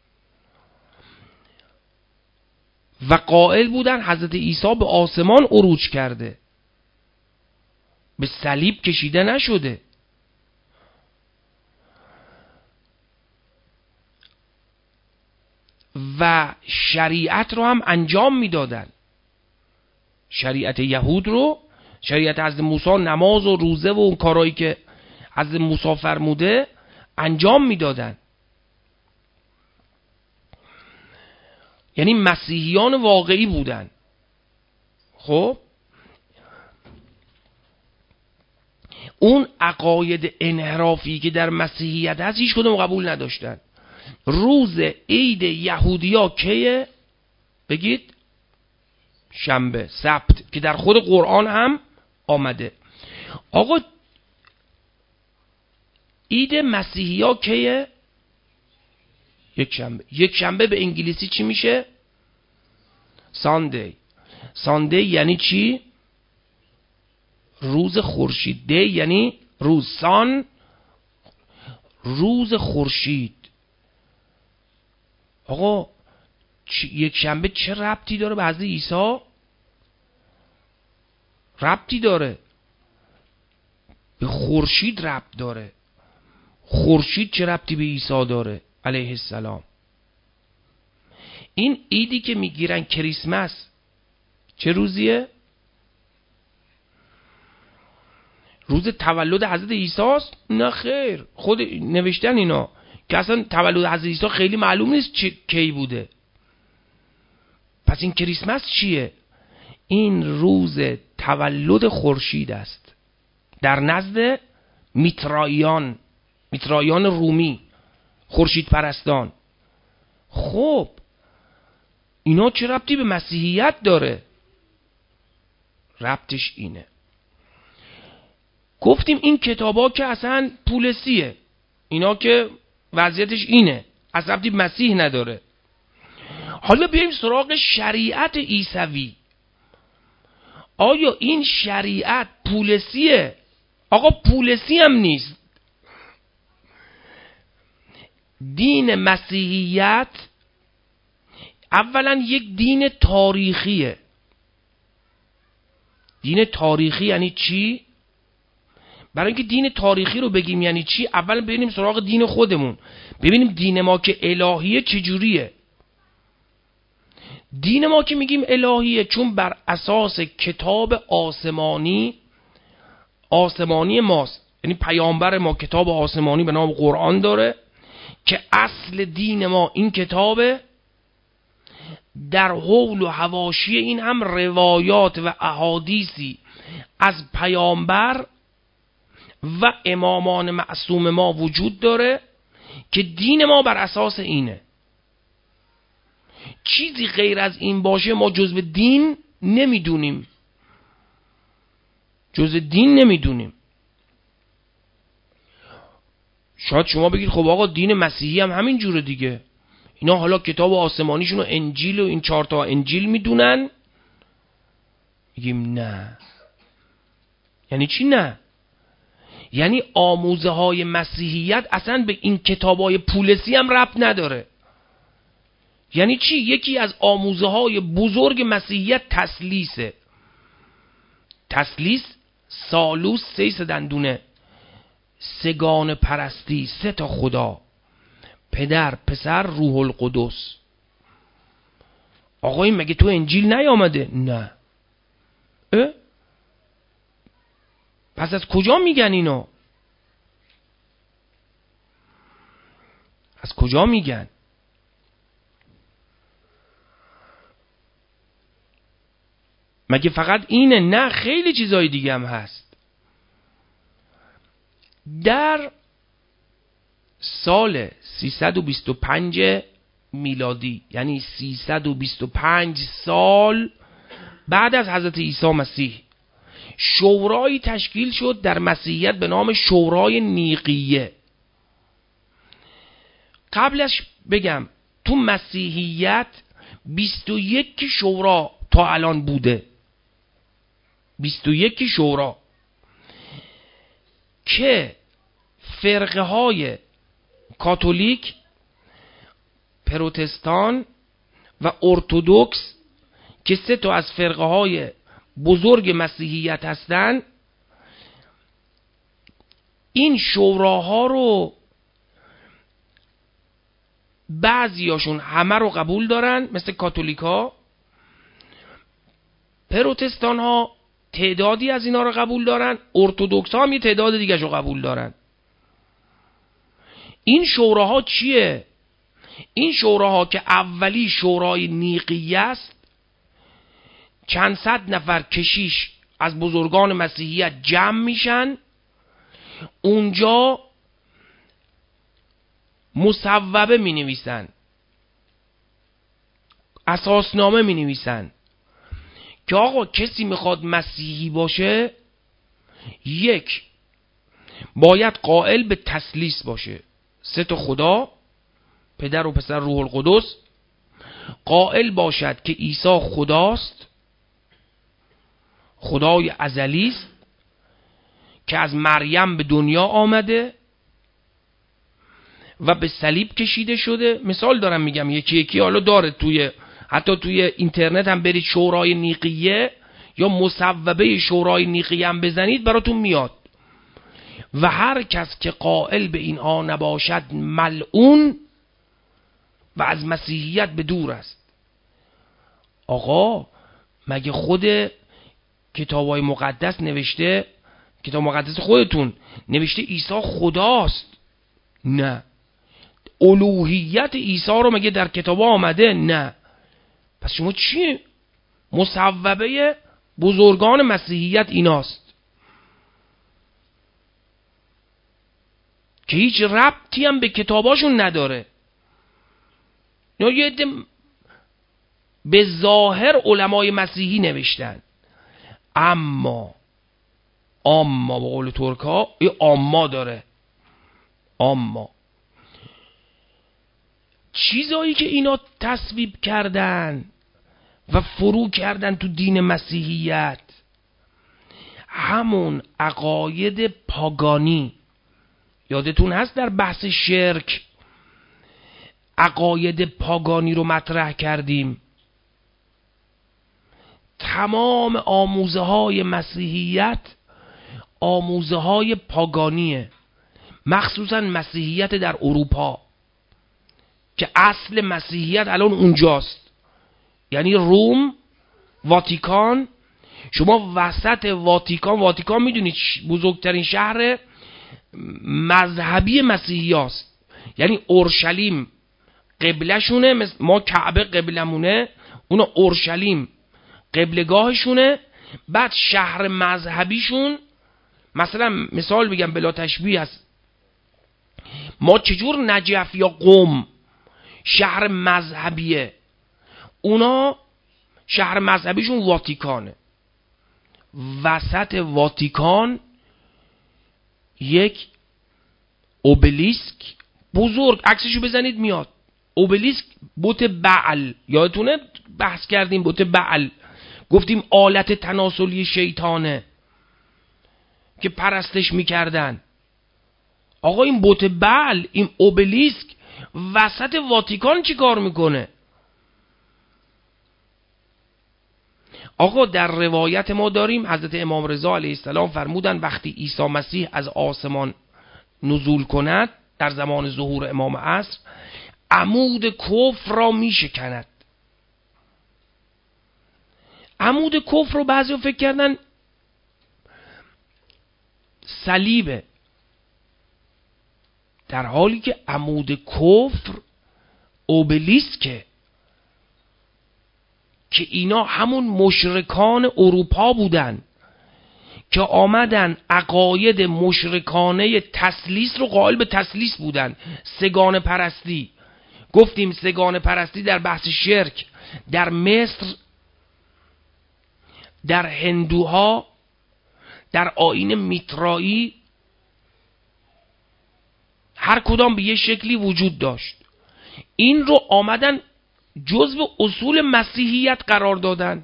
و قائل بودن حضرت عیسی به آسمان عروج کرده، به صلیب کشیده نشده. و شریعت رو هم انجام میدادن، شریعت یهود رو، شریعت حضرت موسی، نماز و روزه و اون کارهایی که حضرت موسی فرموده انجام میدادن. یعنی مسیحیان واقعی بودن. خب اون عقاید انحرافی که در مسیحیت هست هیچ کدوم قبول نداشتن. روز عید یهودیا کیه؟ بگید شنبه، سبت، که در خود قرآن هم آمده. آقا عید مسیحیا کیه؟ یک شنبه. یک شنبه به انگلیسی چی میشه؟ ساندی. ساندی یعنی چی؟ روز خورشید. دی یعنی روز، سان روز خورشید. آقا یک شنبه چه ربطی داره به حضرت عیسی؟ ربطی داره، به خورشید ربط داره. خورشید چه ربطی به عیسی داره علیه السلام؟ این عیدی که میگیرن کریسمس چه روزیه؟ روز تولد حضرت عیسی است؟ نه خیر، خود نوشتن اینا که اصلا تولد حضرت عیسی خیلی معلوم نیست کی بوده. پس این کریسمس چیه؟ این روز تولد خورشید است در نزد میترائیان رومی، خورشید پرستان. خب اینا چه ربطی به مسیحیت داره؟ ربطش اینه، گفتیم این کتابا که اصلا پولسیه، اینا که وضعیتش اینه، اصلا ربطی به مسیح نداره. حالا بیایم سراغ شریعت عیسوی. آیا این شریعت پولسیه؟ آقا پولسی هم نیست. دین مسیحیت اولا یک دین تاریخیه. دین تاریخی یعنی چی؟ برای اینکه دین تاریخی رو بگیم یعنی چی، اول ببینیم سراغ دین خودمون، ببینیم دین ما که الهیه چجوریه. دین ما که میگیم الهیه چون بر اساس کتاب آسمانی ماست، یعنی پیامبر ما کتاب آسمانی به نام قرآن داره که اصل دین ما این کتابه. در حول و حواشی این هم روایات و احادیثی از پیامبر و امامان معصوم ما وجود داره که دین ما بر اساس اینه. چیزی غیر از این باشه ما جزء دین نمیدونیم، جزء دین نمیدونیم. شاید شما بگید خب آقا دین مسیحی هم همین جوره دیگه، اینا حالا کتاب آسمانیشون و انجیل و این 4 تا انجیل میدونن. میگیم نه. یعنی چی نه؟ یعنی آموزه های مسیحیت اصلا به این کتابای پولسی هم ربط نداره. یعنی چی؟ یکی از آموزه های بزرگ مسیحیت تسلیسه. تسلیس، سالوس، 3 دندونه، سگان پرستی، 3 خدا، پدر، پسر، روح القدس. آقای مگه تو انجیل نیامده؟ نه. پس از کجا میگن اینو؟ از کجا میگن؟ مگه فقط اینه؟ نه، خیلی چیزای دیگه هم هست. در سال 325 میلادی، یعنی 325 سال بعد از حضرت عیسی مسیح، شورایی تشکیل شد در مسیحیت به نام شورای نیقیه. قبلش بگم تو مسیحیت 21 شورا تا الان بوده. 21 شورا که فرقه های کاتولیک، پروتستان و ارتودکس که 3 تا از فرقه های بزرگ مسیحیت هستن، این شوراها رو بعضیاشون همه رو قبول دارن، مثل کاتولیک ها. پروتستان ها تعدادی از اینا رو قبول دارن، ارتودکس ها هم یه تعداد دیگه رو قبول دارن. این شوراها چیه؟ این شوراها که اولی شورای نیقیه است، چند صد نفر کشیش از بزرگان مسیحیت جمع میشن، اونجا مصوبه می نویسن، اساسنامه می نویسن که آقا کسی میخواد مسیحی باشه، 1 باید قائل به تسلیس باشه، 3 تا خدا، پدر و پسر، روح القدس، قائل باشد که عیسی خداست، خدای ازلی است که از مریم به دنیا آمده و به صلیب کشیده شده. مثال دارم میگم، یکی حالا داره، حتی توی اینترنت هم برید شورای نیقیه یا مصوبه شورای نیقیه هم بزنید براتون میاد. و هر کس که قائل به اینها نباشد ملعون و از مسیحیت به دور است. آقا مگه خود کتابای مقدس نوشته، کتاب مقدس خودتون نوشته عیسی خداست؟ نه. الوهیت عیسی رو مگه در کتاب آمده؟ نه. پس شما چی؟ مصوبه بزرگان مسیحیت ایناست که هیچ ربطی هم به کتاباشون نداره. یا یه به ظاهر علمای مسیحی نوشتن، اما به قول ترکا یه اما داره. اما چیزایی که اینا تصویب کردن و فرو کردن تو دین مسیحیت، همون عقاید پاگانی. یادتون هست در بحث شرک عقاید پاگانی رو مطرح کردیم. تمام آموزه های مسیحیت آموزه های پاگانیه، مخصوصا مسیحیت در اروپا که اصل مسیحیت الان اونجاست. یعنی روم، واتیکان. شما وسط واتیکان میدونید بزرگترین شهر مذهبی مسیحی هست. یعنی اورشلیم قبله شونه، ما کعبه قبلمونه، اونا اورشلیم قبلگاهشونه. بعد شهر مذهبیشون، مثلا مثال بگم بلا تشبیه است، ما چجور نجف یا قم شهر مذهبیه، اونا شهر مذهبیشون واتیکانه. وسط واتیکان یک اوبلیسک بزرگ، عکسشو بزنید میاد. اوبلیسک بت بعل، یادتونه بحث کردیم بت بعل، گفتیم آلت تناسلی شیطانه که پرستش میکردن. آقا این بت بعل، این اوبلیسک وسط واتیکان چی کار میکنه؟ آقا در روایت ما داریم حضرت امام رضا علیه السلام فرمودن وقتی عیسی مسیح از آسمان نزول کند در زمان ظهور امام عصر، عمود کفر را میشکند. عمود کفر رو بعضی فکر کردن صلیبه، در حالی که عمود کفر اوبلیسکه، که اینا همون مشرکان اروپا بودن که آمدن عقاید مشرکانه تثلیث رو قائل به تثلیث بودن. سگان پرستی، گفتیم سگان پرستی در بحث شرک در مصر، در هندوها، در آیین میترایی، هر کدام به یه شکلی وجود داشت. این رو آمدن جزو اصول مسیحیت قرار دادن.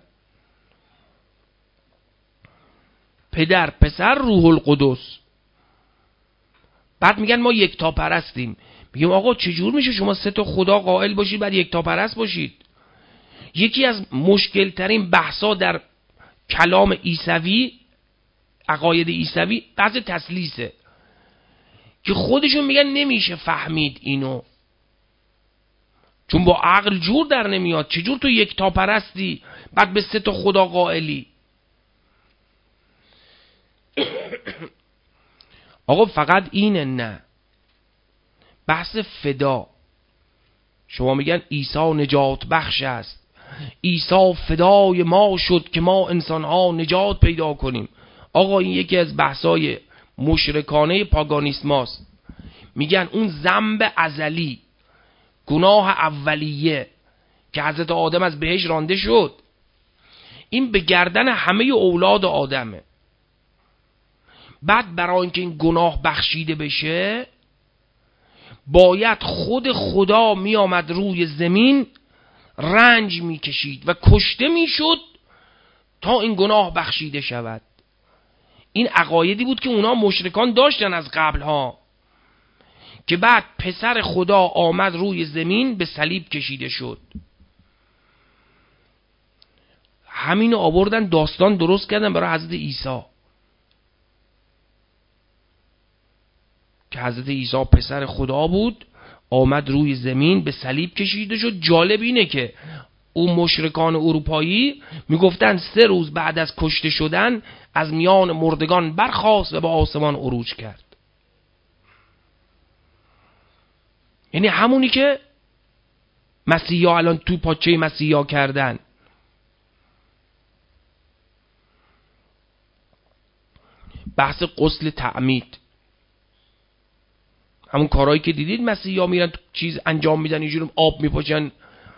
پدر، پسر، روح القدس. بعد میگن ما یکتا پرستیم. میگم آقا چجور میشه شما سه تا خدا قائل باشید بعد یکتا پرست باشید؟ یکی از مشکل ترین بحثا در کلام عیسوی، عقاید عیسوی، بحث تثلیثه که خودشون میگن نمیشه فهمید اینو، چون با عقل جور در نمیاد. چجور تو یکتا پرستی بعد به سه تا خدا قائلی؟ آقا فقط اینه؟ نه، بحث فدا. شما میگن عیسی نجات بخش است، عیسی فدای ما شد که ما انسان ها نجات پیدا کنیم. آقا این یکی از بحثای مشرکانه پاگانیسماست. میگن اون ذنب ازلی، گناه اولیه که حضرت آدم از بهشت رانده شد، این به گردن همه اولاد آدمه. بعد برای اینکه این گناه بخشیده بشه باید خود خدا می آمد روی زمین، رنج می کشید و کشته می شد تا این گناه بخشیده شود. این عقایدی بود که اونا مشرکان داشتن از قبل ها، که بعد پسر خدا آمد روی زمین به صلیب کشیده شد. همینو آوردن داستان درست کردن برای حضرت عیسی که حضرت عیسی پسر خدا بود، آمد روی زمین به صلیب کشیده شد. جالب اینه که اون مشرکان اروپایی میگفتن 3 روز بعد از کشته شدن از میان مردگان برخاست و به آسمان عروج کرد. یعنی همونی که مسیحا الان تو پاچه مسیحا کردن. بحث غسل تعمید، همون کارهایی که دیدید مسیحا میرن چیز انجام میدن، اینجوری آب میپاشن،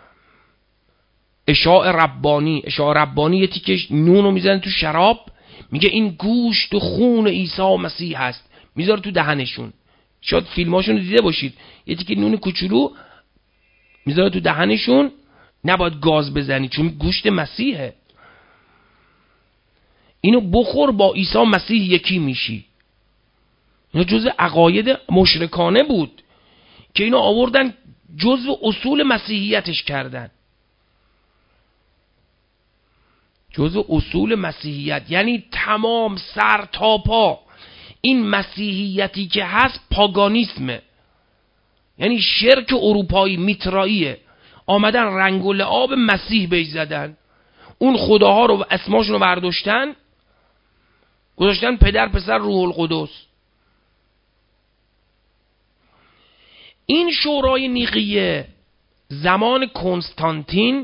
اشاع ربانی. اشاع ربانی یه تیکش نونو میزنن تو شراب، میگه این گوشت و خون عیسی مسیح هست، میذاره تو دهنشون. شاید فیلماشون رو دیده باشید، یه تیکه نون کوچولو میذاره تو دهنشون، نباید گاز بزنی چون گوشت مسیحه. اینو بخور با عیسی مسیح یکی میشی. اینا جزء عقاید مشرکانه بود که اینو آوردن جزء اصول مسیحیتش کردن. جزء اصول مسیحیت یعنی تمام سر تا پا این مسیحیتی که هست پاگانیسمه، یعنی شرک اروپایی میتراییه. آمدن رنگ و لعاب مسیح بهش زدن، اون خداها رو اسماشون رو برداشتن گذاشتن پدر، پسر، روح القدس. این شورای نیقیه زمان کنستانتین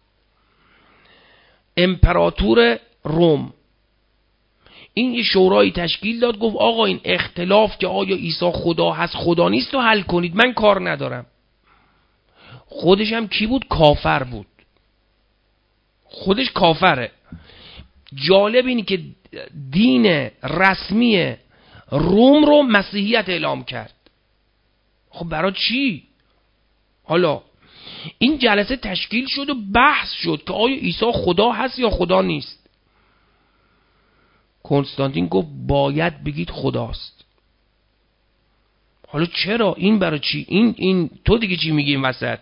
امپراتور روم، این یه شورایی تشکیل داد، گفت آقا این اختلاف که آیا عیسی خدا هست خدا نیست رو حل کنید، من کار ندارم. خودش هم کی بود؟ کافر بود، خودش کافره. جالب اینی که دین رسمی روم رو مسیحیت اعلام کرد. خب برای چی؟ حالا این جلسه تشکیل شد و بحث شد که آیا عیسی خدا هست یا خدا نیست. کنستانتین گفت باید بگید خداست. حالا چرا؟ این برای چی؟ این تو دیگه چی میگی این وسط؟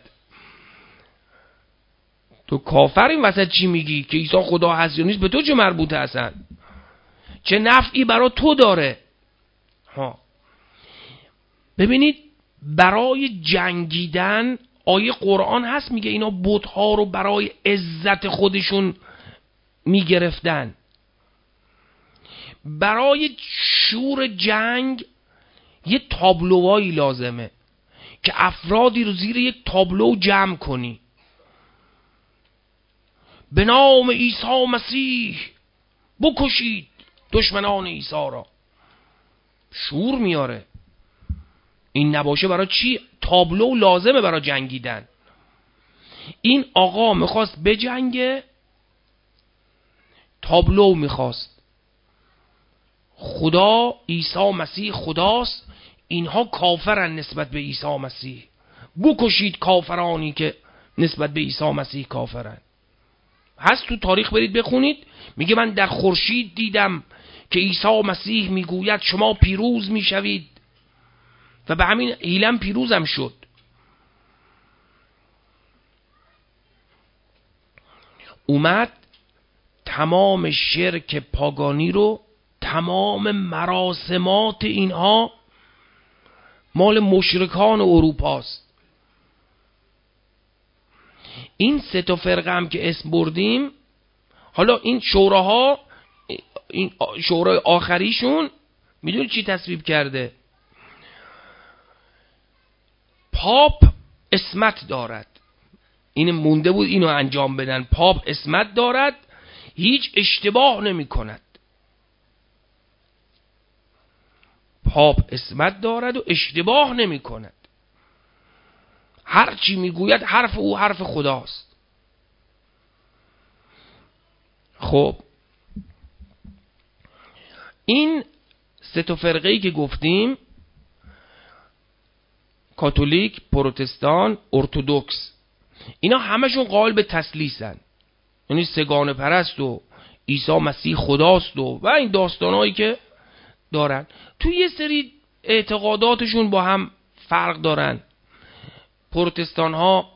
تو کافر این وسط چی میگی که عیسی خدا هست یا نیست؟ به تو چه مربوطه اصلا؟ چه نفعی برای تو داره؟ ها ببینید، برای جنگیدن آیه قرآن هست میگه اینا بت‌ها رو برای عزت خودشون میگرفتن. برای شور جنگ یه تابلوهایی لازمه که افرادی رو زیر یک تابلو جمع کنی، به نام عیسی مسیح بکشید دشمنان عیسی را. شور میاره. این نباشه برای چی؟ تابلو لازمه برای جنگیدن. این آقا میخواست بجنگه، تابلو میخواست. خدا عیسی مسیح خداست، اینها کافرن نسبت به عیسی مسیح، بکشید کافرانی که نسبت به عیسی مسیح کافرن. هست تو تاریخ، برید بخونید. میگه من در خورشید دیدم که عیسی مسیح میگوید شما پیروز میشوید، و به همین حیلم پیروزم شد. اومد تمام شرک پاگانی رو، تمام مراسمات اینها مال مشرکان اروپاست. این سه تا فرقه هم که اسم بردیم، حالا این شوراها، این شورای آخریشون میدونی چی تصویب کرده؟ پاپ اسمت دارد. این مونده بود اینو انجام بدن. پاپ اسمت دارد، هیچ اشتباه نمی کند. پاپ اسمت دارد و اشتباه نمی کند. هر چی میگوید حرف او حرف خداست. خب این سه تا فرقه‌ای که گفتیم، کاتولیک، پروتستان، ارتدوکس، اینا همشون قائل به تثلیثن، یعنی سگانه پرست و عیسی مسیح خداست و این داستانایی که دارن. تو یه سری اعتقاداتشون با هم فرق دارن. پروتستان ها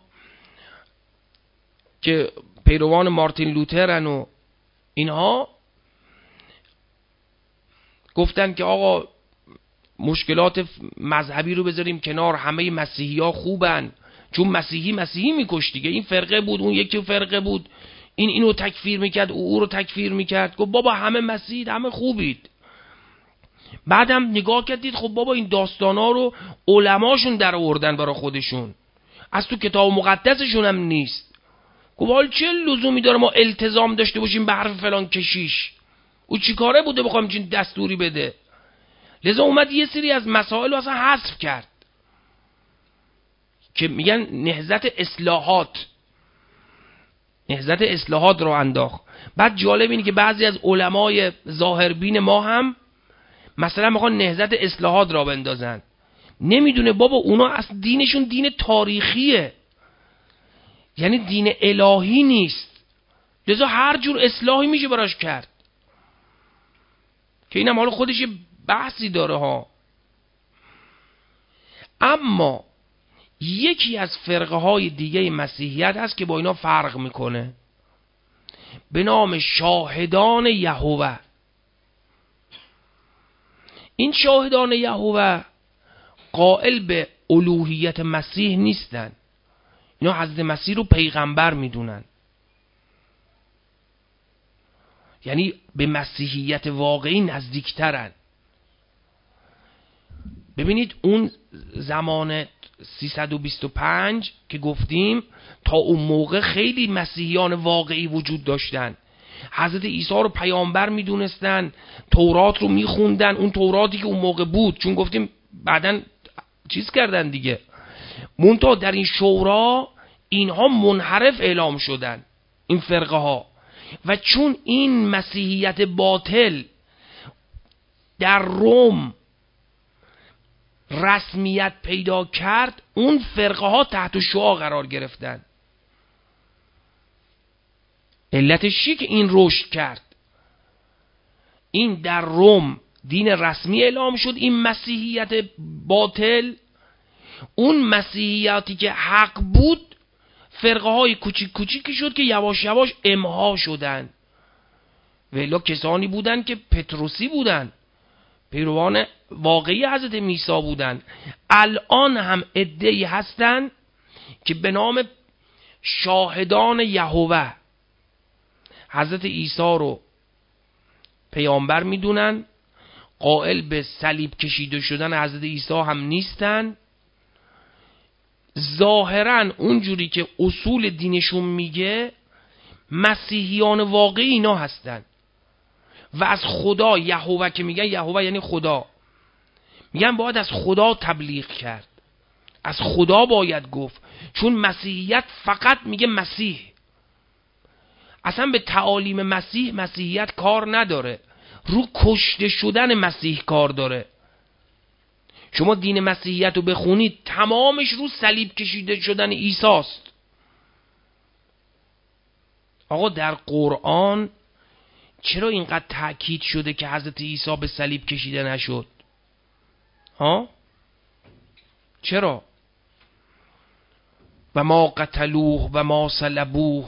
که پیروان مارتین لوترن و اینها گفتن که آقا مشکلات مذهبی رو بذاریم کنار، همه مسیحی ها خوبن، چون مسیحی میکش دیگه. این فرقه بود، اون یکی فرقه بود، این اینو تکفیر میکرد، او رو تکفیر میکرد. گفت بابا همه مسیحید، همه خوبید. بعدم نگاه کردید، خب بابا این داستانا رو علماشون در آوردن برای خودشون، از تو کتاب مقدسشون هم نیست. گفت حال چه لزومی داره ما التزام داشته باشیم به حرف فلان کشیش؟ او چی کاره بوده بخوام چین دستوری بده؟ لذا اومد یه سری از مسائل رو اصلا حذف کرد که میگن نهضت اصلاحات رو انداخت. بعد جالب اینه که بعضی از علمای ظاهربین ما هم مثلا میخوان نهضت اصلاحات را بندازن. نمیدونه بابا اونا اصلا دینشون دین تاریخیه، یعنی دین الهی نیست. لذا هر جور اصلاحی میشه براش کرد، که اینم حالا خودش بحثی داره ها. اما یکی از فرقه های دیگه مسیحیت هست که با اینا فرق میکنه، به نام شاهدان یهوه. این شاهدان یهوه قائل به الوهیت مسیح نیستن. اینا حضرت مسیح رو پیغمبر میدونن، یعنی به مسیحیت واقعی نزدیکترن. ببینید اون زمان 325 که گفتیم، تا اون موقع خیلی مسیحیان واقعی وجود داشتن. حضرت عیسی رو پیامبر میدونستن، تورات رو میخوندن، اون توراتی که اون موقع بود، چون گفتیم بعدن چیز کردن دیگه. منتها در این شورا اینها منحرف اعلام شدن، این فرقه ها، و چون این مسیحیت باطل در روم رسمیت پیدا کرد، اون فرقه ها تحت شعاع قرار گرفتن. علتش چیه که این رشد کرد؟ این در روم دین رسمی اعلام شد، این مسیحیت باطل. اون مسیحیتی که حق بود فرقه های کوچیک کوچیکی شد که یواش یواش امها شدن. ولی کسانی بودن که پتروسی بودن، پیروان واقعی حضرت موسی بودن. الان هم عده‌ای هستن که به نام شاهدان یهوه حضرت عیسی رو پیامبر میدونن، قائل به صلیب کشیده شدن حضرت عیسی هم نیستن. ظاهرا اونجوری که اصول دینشون میگه مسیحیان واقعی اینا هستن و از خدا، یهوه که میگن، یهوه یعنی خدا، میگن باید از خدا تبلیغ کرد، از خدا باید گفت، چون مسیحیت فقط میگه مسیح، اصلا به تعالیم مسیحیت کار نداره، رو کشته شدن مسیح کار داره. شما دین مسیحیت رو بخونید تمامش رو صلیب کشیده شدن عیسی است. آقا در قرآن چرا اینقدر تأکید شده که حضرت عیسی به صلیب کشیده نشد؟ ها؟ چرا؟ و ما قتلوه و ما صلبوه.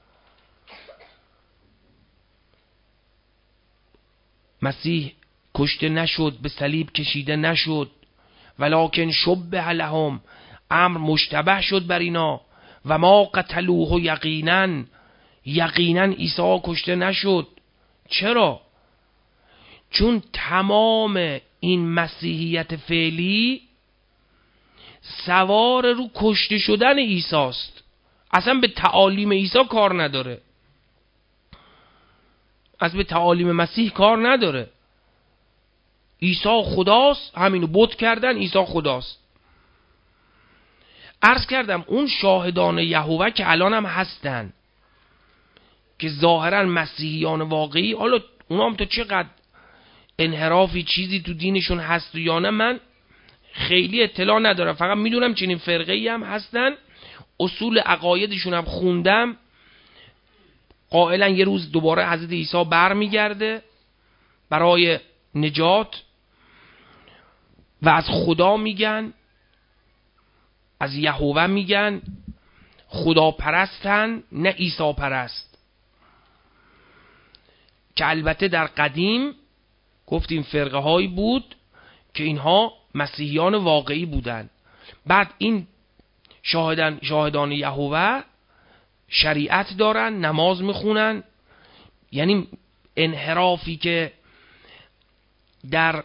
مسیح کشته نشد، به صلیب کشیده نشد، ولکن شبه لهم، امر مشتبه شد بر اینا. و ما قتلوه یقینا عیسی کشته نشد. چرا؟ چون تمام این مسیحیت فعلی سوار رو کشته شدن عیسی است، اصلا به تعالیم عیسی کار نداره، از به تعالیم مسیح کار نداره. عیسی خداست، همینو بت کردن، عیسی خداست. عرض کردم اون شاهدان یهوه که الان هم هستن که ظاهرا مسیحیان واقعی، حالا اونا هم تا چقدر انحرافی چیزی تو دینشون هست یا نه من خیلی اطلاع ندارم، فقط میدونم چنین فرقه‌ای هم هستن، اصول عقایدشون هم خوندم، قائلا یه روز دوباره حضرت عیسی برمیگرده برای نجات و از خدا میگن، از یهوه میگن، خدا پرستن نه عیسی پرست. که البته در قدیم گفتیم فرقه هایی بود که اینها مسیحیان واقعی بودن. بعد این شاهدان یهوه شریعت دارن، نماز میخونن، یعنی انحرافی که در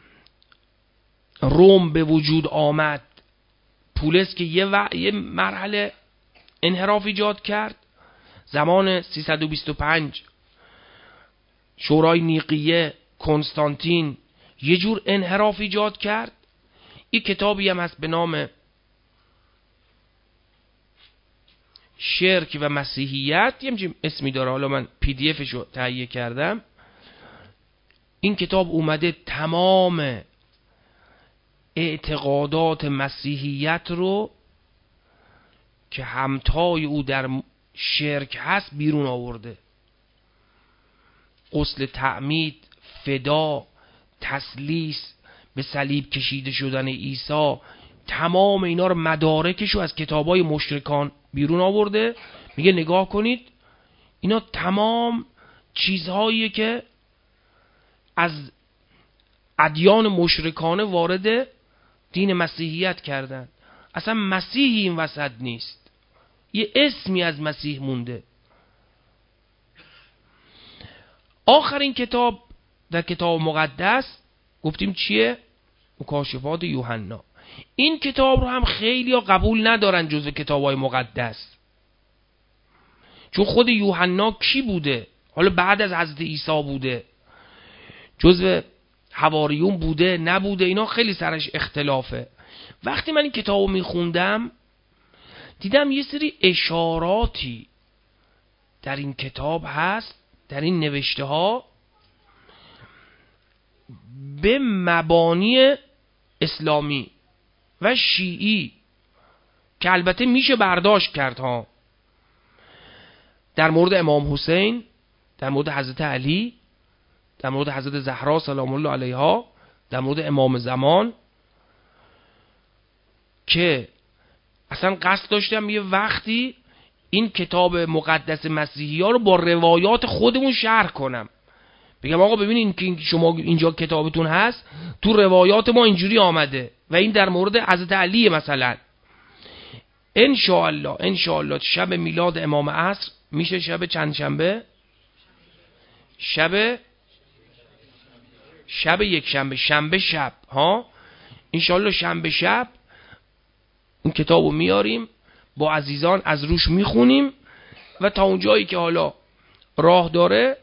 روم به وجود آمد، پولس که یه مرحله انحراف ایجاد کرد، زمان 325 شورای نیقیه کنستانتین یه جور انحراف ایجاد کرد. این کتابی هم هست به نام شرک و مسیحیت، یه همچین اسمی داره، حالا من PDF شو تهیه کردم. این کتاب اومده تمام اعتقادات مسیحیت رو که همتای او در شرک هست بیرون آورده. غسل تعمید، فدا، تثلیث، به صلیب کشیده شدن عیسی، تمام اینا رو مدارکشو از کتابای مشرکان بیرون آورده. میگه نگاه کنید اینا تمام چیزهایی که از ادیان مشرکانه وارد دین مسیحیت کردن، اصلا مسیحی این وسط نیست، یه اسمی از مسیح مونده. آخرین کتاب در کتاب مقدس گفتیم چیه؟ مکاشفات یوحنا. این کتاب رو هم خیلی قبول ندارن جزو کتاب‌های مقدس، چون خود یوحنا کی بوده؟ حالا بعد از حضرت عیسی بوده، جزو حواریون بوده نبوده، اینا خیلی سرش اختلافه. وقتی من این کتابو میخوندم دیدم یه سری اشاراتی در این کتاب هست، در این نوشته ها، به مبانی اسلامی و شیعی که البته میشه برداشت کرد ها، در مورد امام حسین، در مورد حضرت علی، در مورد حضرت زهرا سلام الله علیها، در مورد امام زمان، که اصلا قصد داشتم یه وقتی این کتاب مقدس مسیحی ها رو با روایات خودمون شرح کنم، بگم آقا ببینین که شما اینجا کتابتون هست، تو روایات ما اینجوری آمده و این در مورد حضرت علی مثلا. انشاءالله شب میلاد امام عصر میشه شب چند شنبه؟ شب یک شنبه، شنبه شب ها، انشاءالله شنبه شب این کتابو میاریم با عزیزان، از روش میخونیم و تا اونجایی که حالا راه داره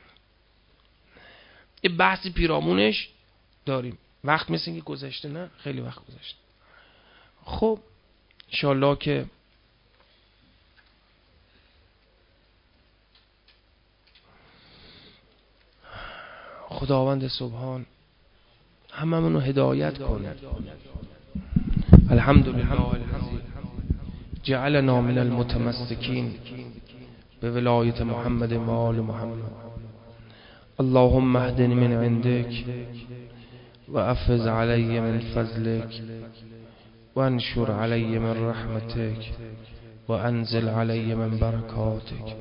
یه بحثی پیرامونش داریم. وقت مثل اینکه گذشته، نه خیلی وقت گذشته. خب انشاءالله که خداوند سبحان هممون رو هدایت کنه. الحمدلله جعلنا من المتمسکین به ولایت محمد و آل محمد. اللهم اهدنی من عندك و افض علی من فضلك و انشر علی من رحمتك و انزل علی من برکاتك.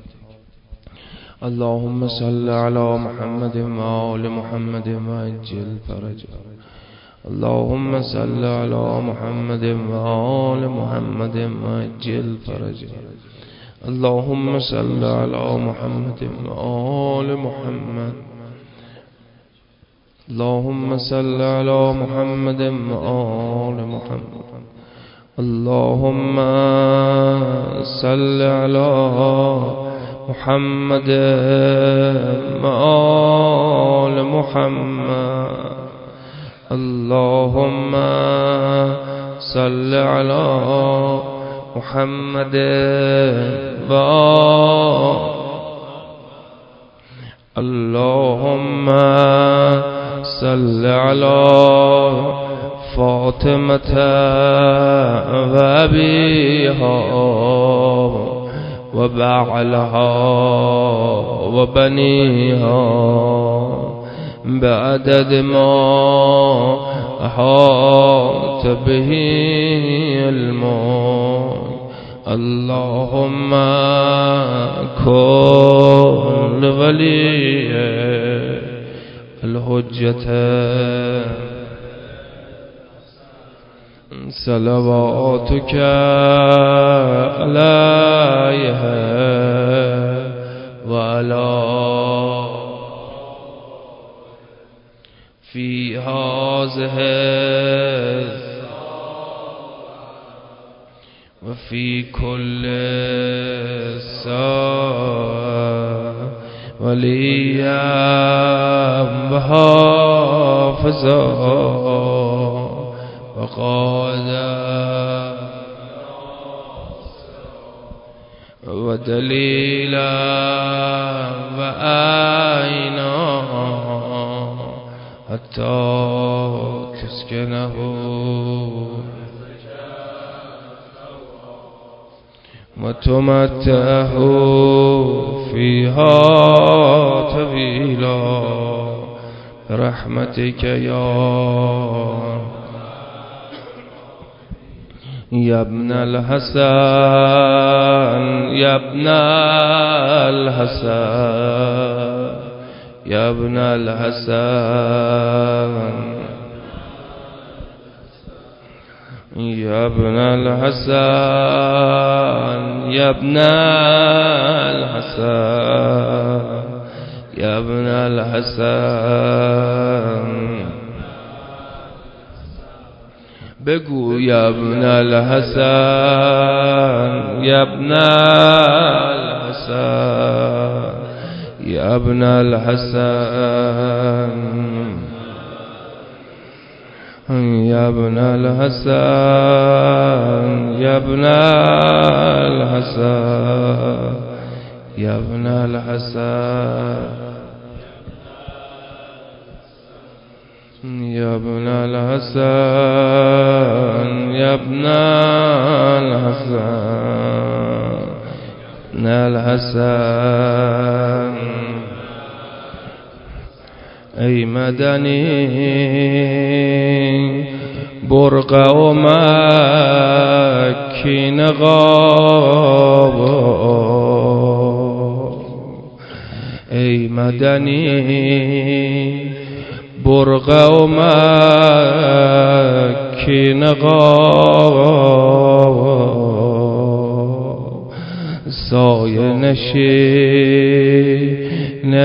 اللهم صل على محمد و آل محمد و عجل فرجه. اللهم صل على محمد و آل محمد و عجل فرجه. اللهم صل على محمد و آل محمد. اللهم صل على محمد و آل محمد. اللهم صل على محمد و آل محمد. اللهم صل على محمد و اللهم صل على فاطمة و أبيها و بعلها و بنيها بعدد ما أحاط به الموت. اللهم كن ولي الحجة صلواتك عليه وعلى في هذه وفي كل ساعة وليا وحافظا وقادا ودليلا وآينا حتى تسكنه وتمتعه فيها طويلا برحمتك يا ابن الحسن يا ابن الحسن يا ابن الحسن يا ابن الحسن يا ابن الحسن يا ابن الحسن بگو يا ابن الحسن يا ابن الحسن يا ابن الحسن يا ابن الحسن يا ابن الحسن يا ابن الحسن يا ابن الحسن يا ابن الحسن ابن الحسن ای مدنی برقع و مکی نقاب، ای مدنی برقع و مکی نقاب، سایه نشین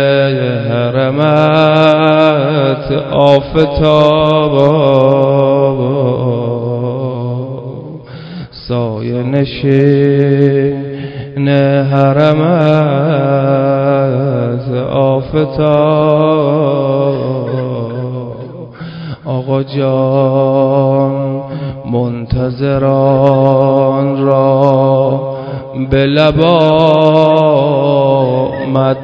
حرمت آفتاب، سایه نشین حرمت آفتاب. آقا جان منتظران را به لب آمد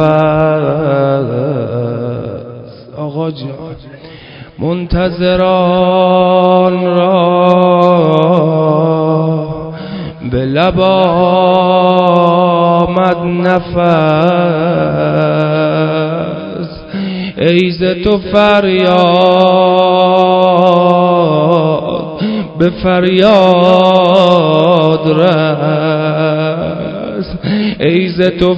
نفس، آقا جان منتظران را به لب آمد نفس، ای ز تو فریاد به فریاد رس، ای ز تو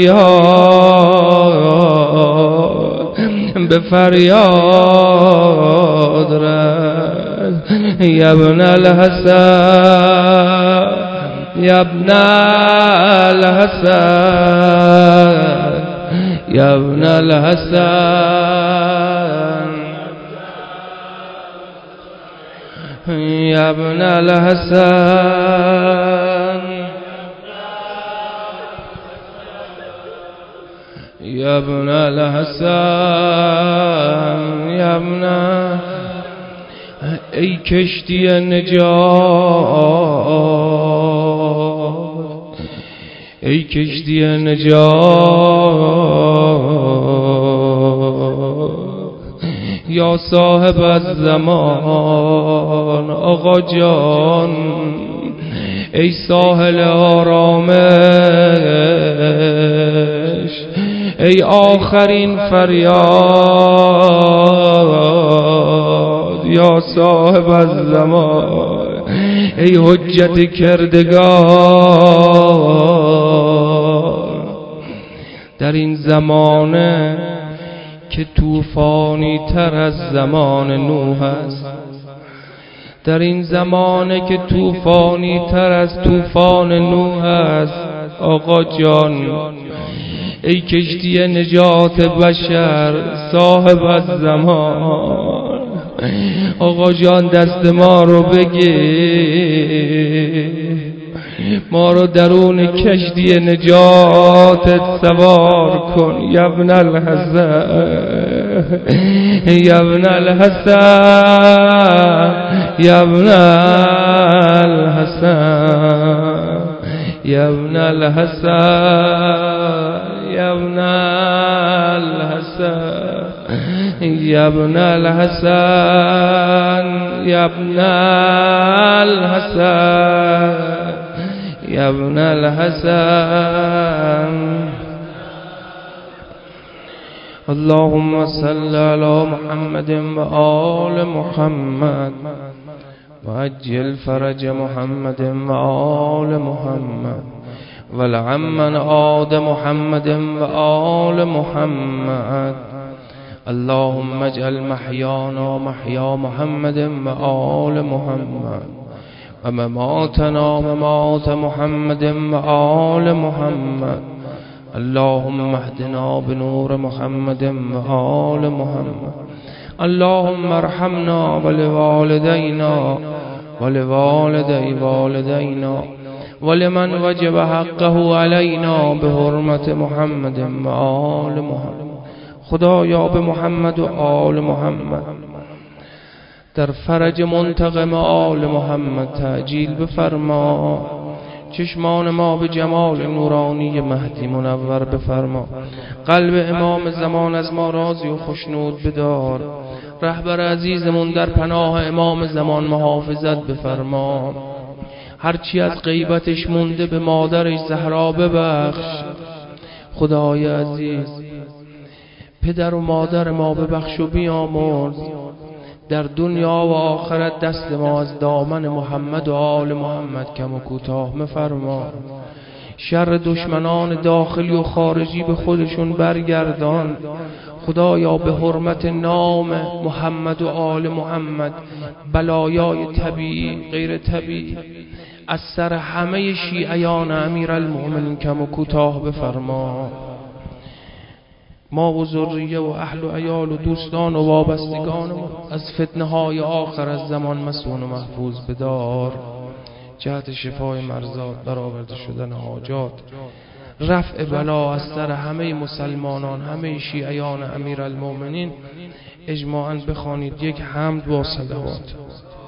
فریاد به فریاد رس. یا ابن الحسن یا ابن الحسن یا ابن الحسن یا ابن الحسن یا ابن الحسن یا ابن، ای کشتی نجات، ای کشتی نجات، یا صاحب الزمان آقا جان، ای ساحل آرامش، ای آخرین فریاد، یا صاحب الزمان، ای حجت کردگار. در این زمانه که طوفانی تر از زمان نوح است، در این زمانه که طوفانی تر از طوفان نوح است، آقا جان ای کشتی نجات بشر صاحب الزمان، آقا جان دست ما رو بگیر، ما رو درون کشتی نجاتت سوار کن. یا ابن الحسن یا ابن الحسن یا ابن الحسن یا ابن الحسن یا ابن الحسن یا ابن الحسن یا ابن الحسن یا ابن الحسن. اللهم صل على محمد و آل محمد و عجل فرج محمد و آل محمد ولعمن آد محمد و آل محمد. اللهم اجعل محیانا محیا محمد و آل محمد و مماتنا ممات محمد و آل محمد. اللهم اهدنا بنور محمد و آل محمد. اللهم ارحمنا ولوالدينا ولوالدي والدينا ولمن وجب حقه علينا بحرمت محمد و آل محمد. خدایا به محمد و آل محمد در فرج منتقم آل محمد تعجیل بفرما. چشمان ما به جمال نورانی مهدی منور بفرما. قلب امام زمان از ما راضی و خشنود بدار. رهبر عزیزمون در پناه امام زمان محافظت بفرما. هرچی از غیبتش مونده به مادرش زهرا ببخش. خدای عزیز پدر و مادر ما ببخش و بیامرز، در دنیا و آخرت دست ما از دامن محمد و آل محمد کم و کوتاه مفرما. شر دشمنان داخلی و خارجی به خودشون برگردان. خدایا به حرمت نام محمد و آل محمد بلایای طبیعی غیر طبیعی از سر همه شیعیان امیرالمؤمنین کم و کوتاه بفرما. ما و ذریه و اهل و عیال و دوستان و وابستگان از فتنه های آخر از زمان مسون و محفوظ بدار. جهت شفای مرضات، برآورده شدن حاجات، رفع بلا از سر همه مسلمانان، همه شیعیان امیرالمؤمنین اجماعاً بخوانید یک حمد با صلوات.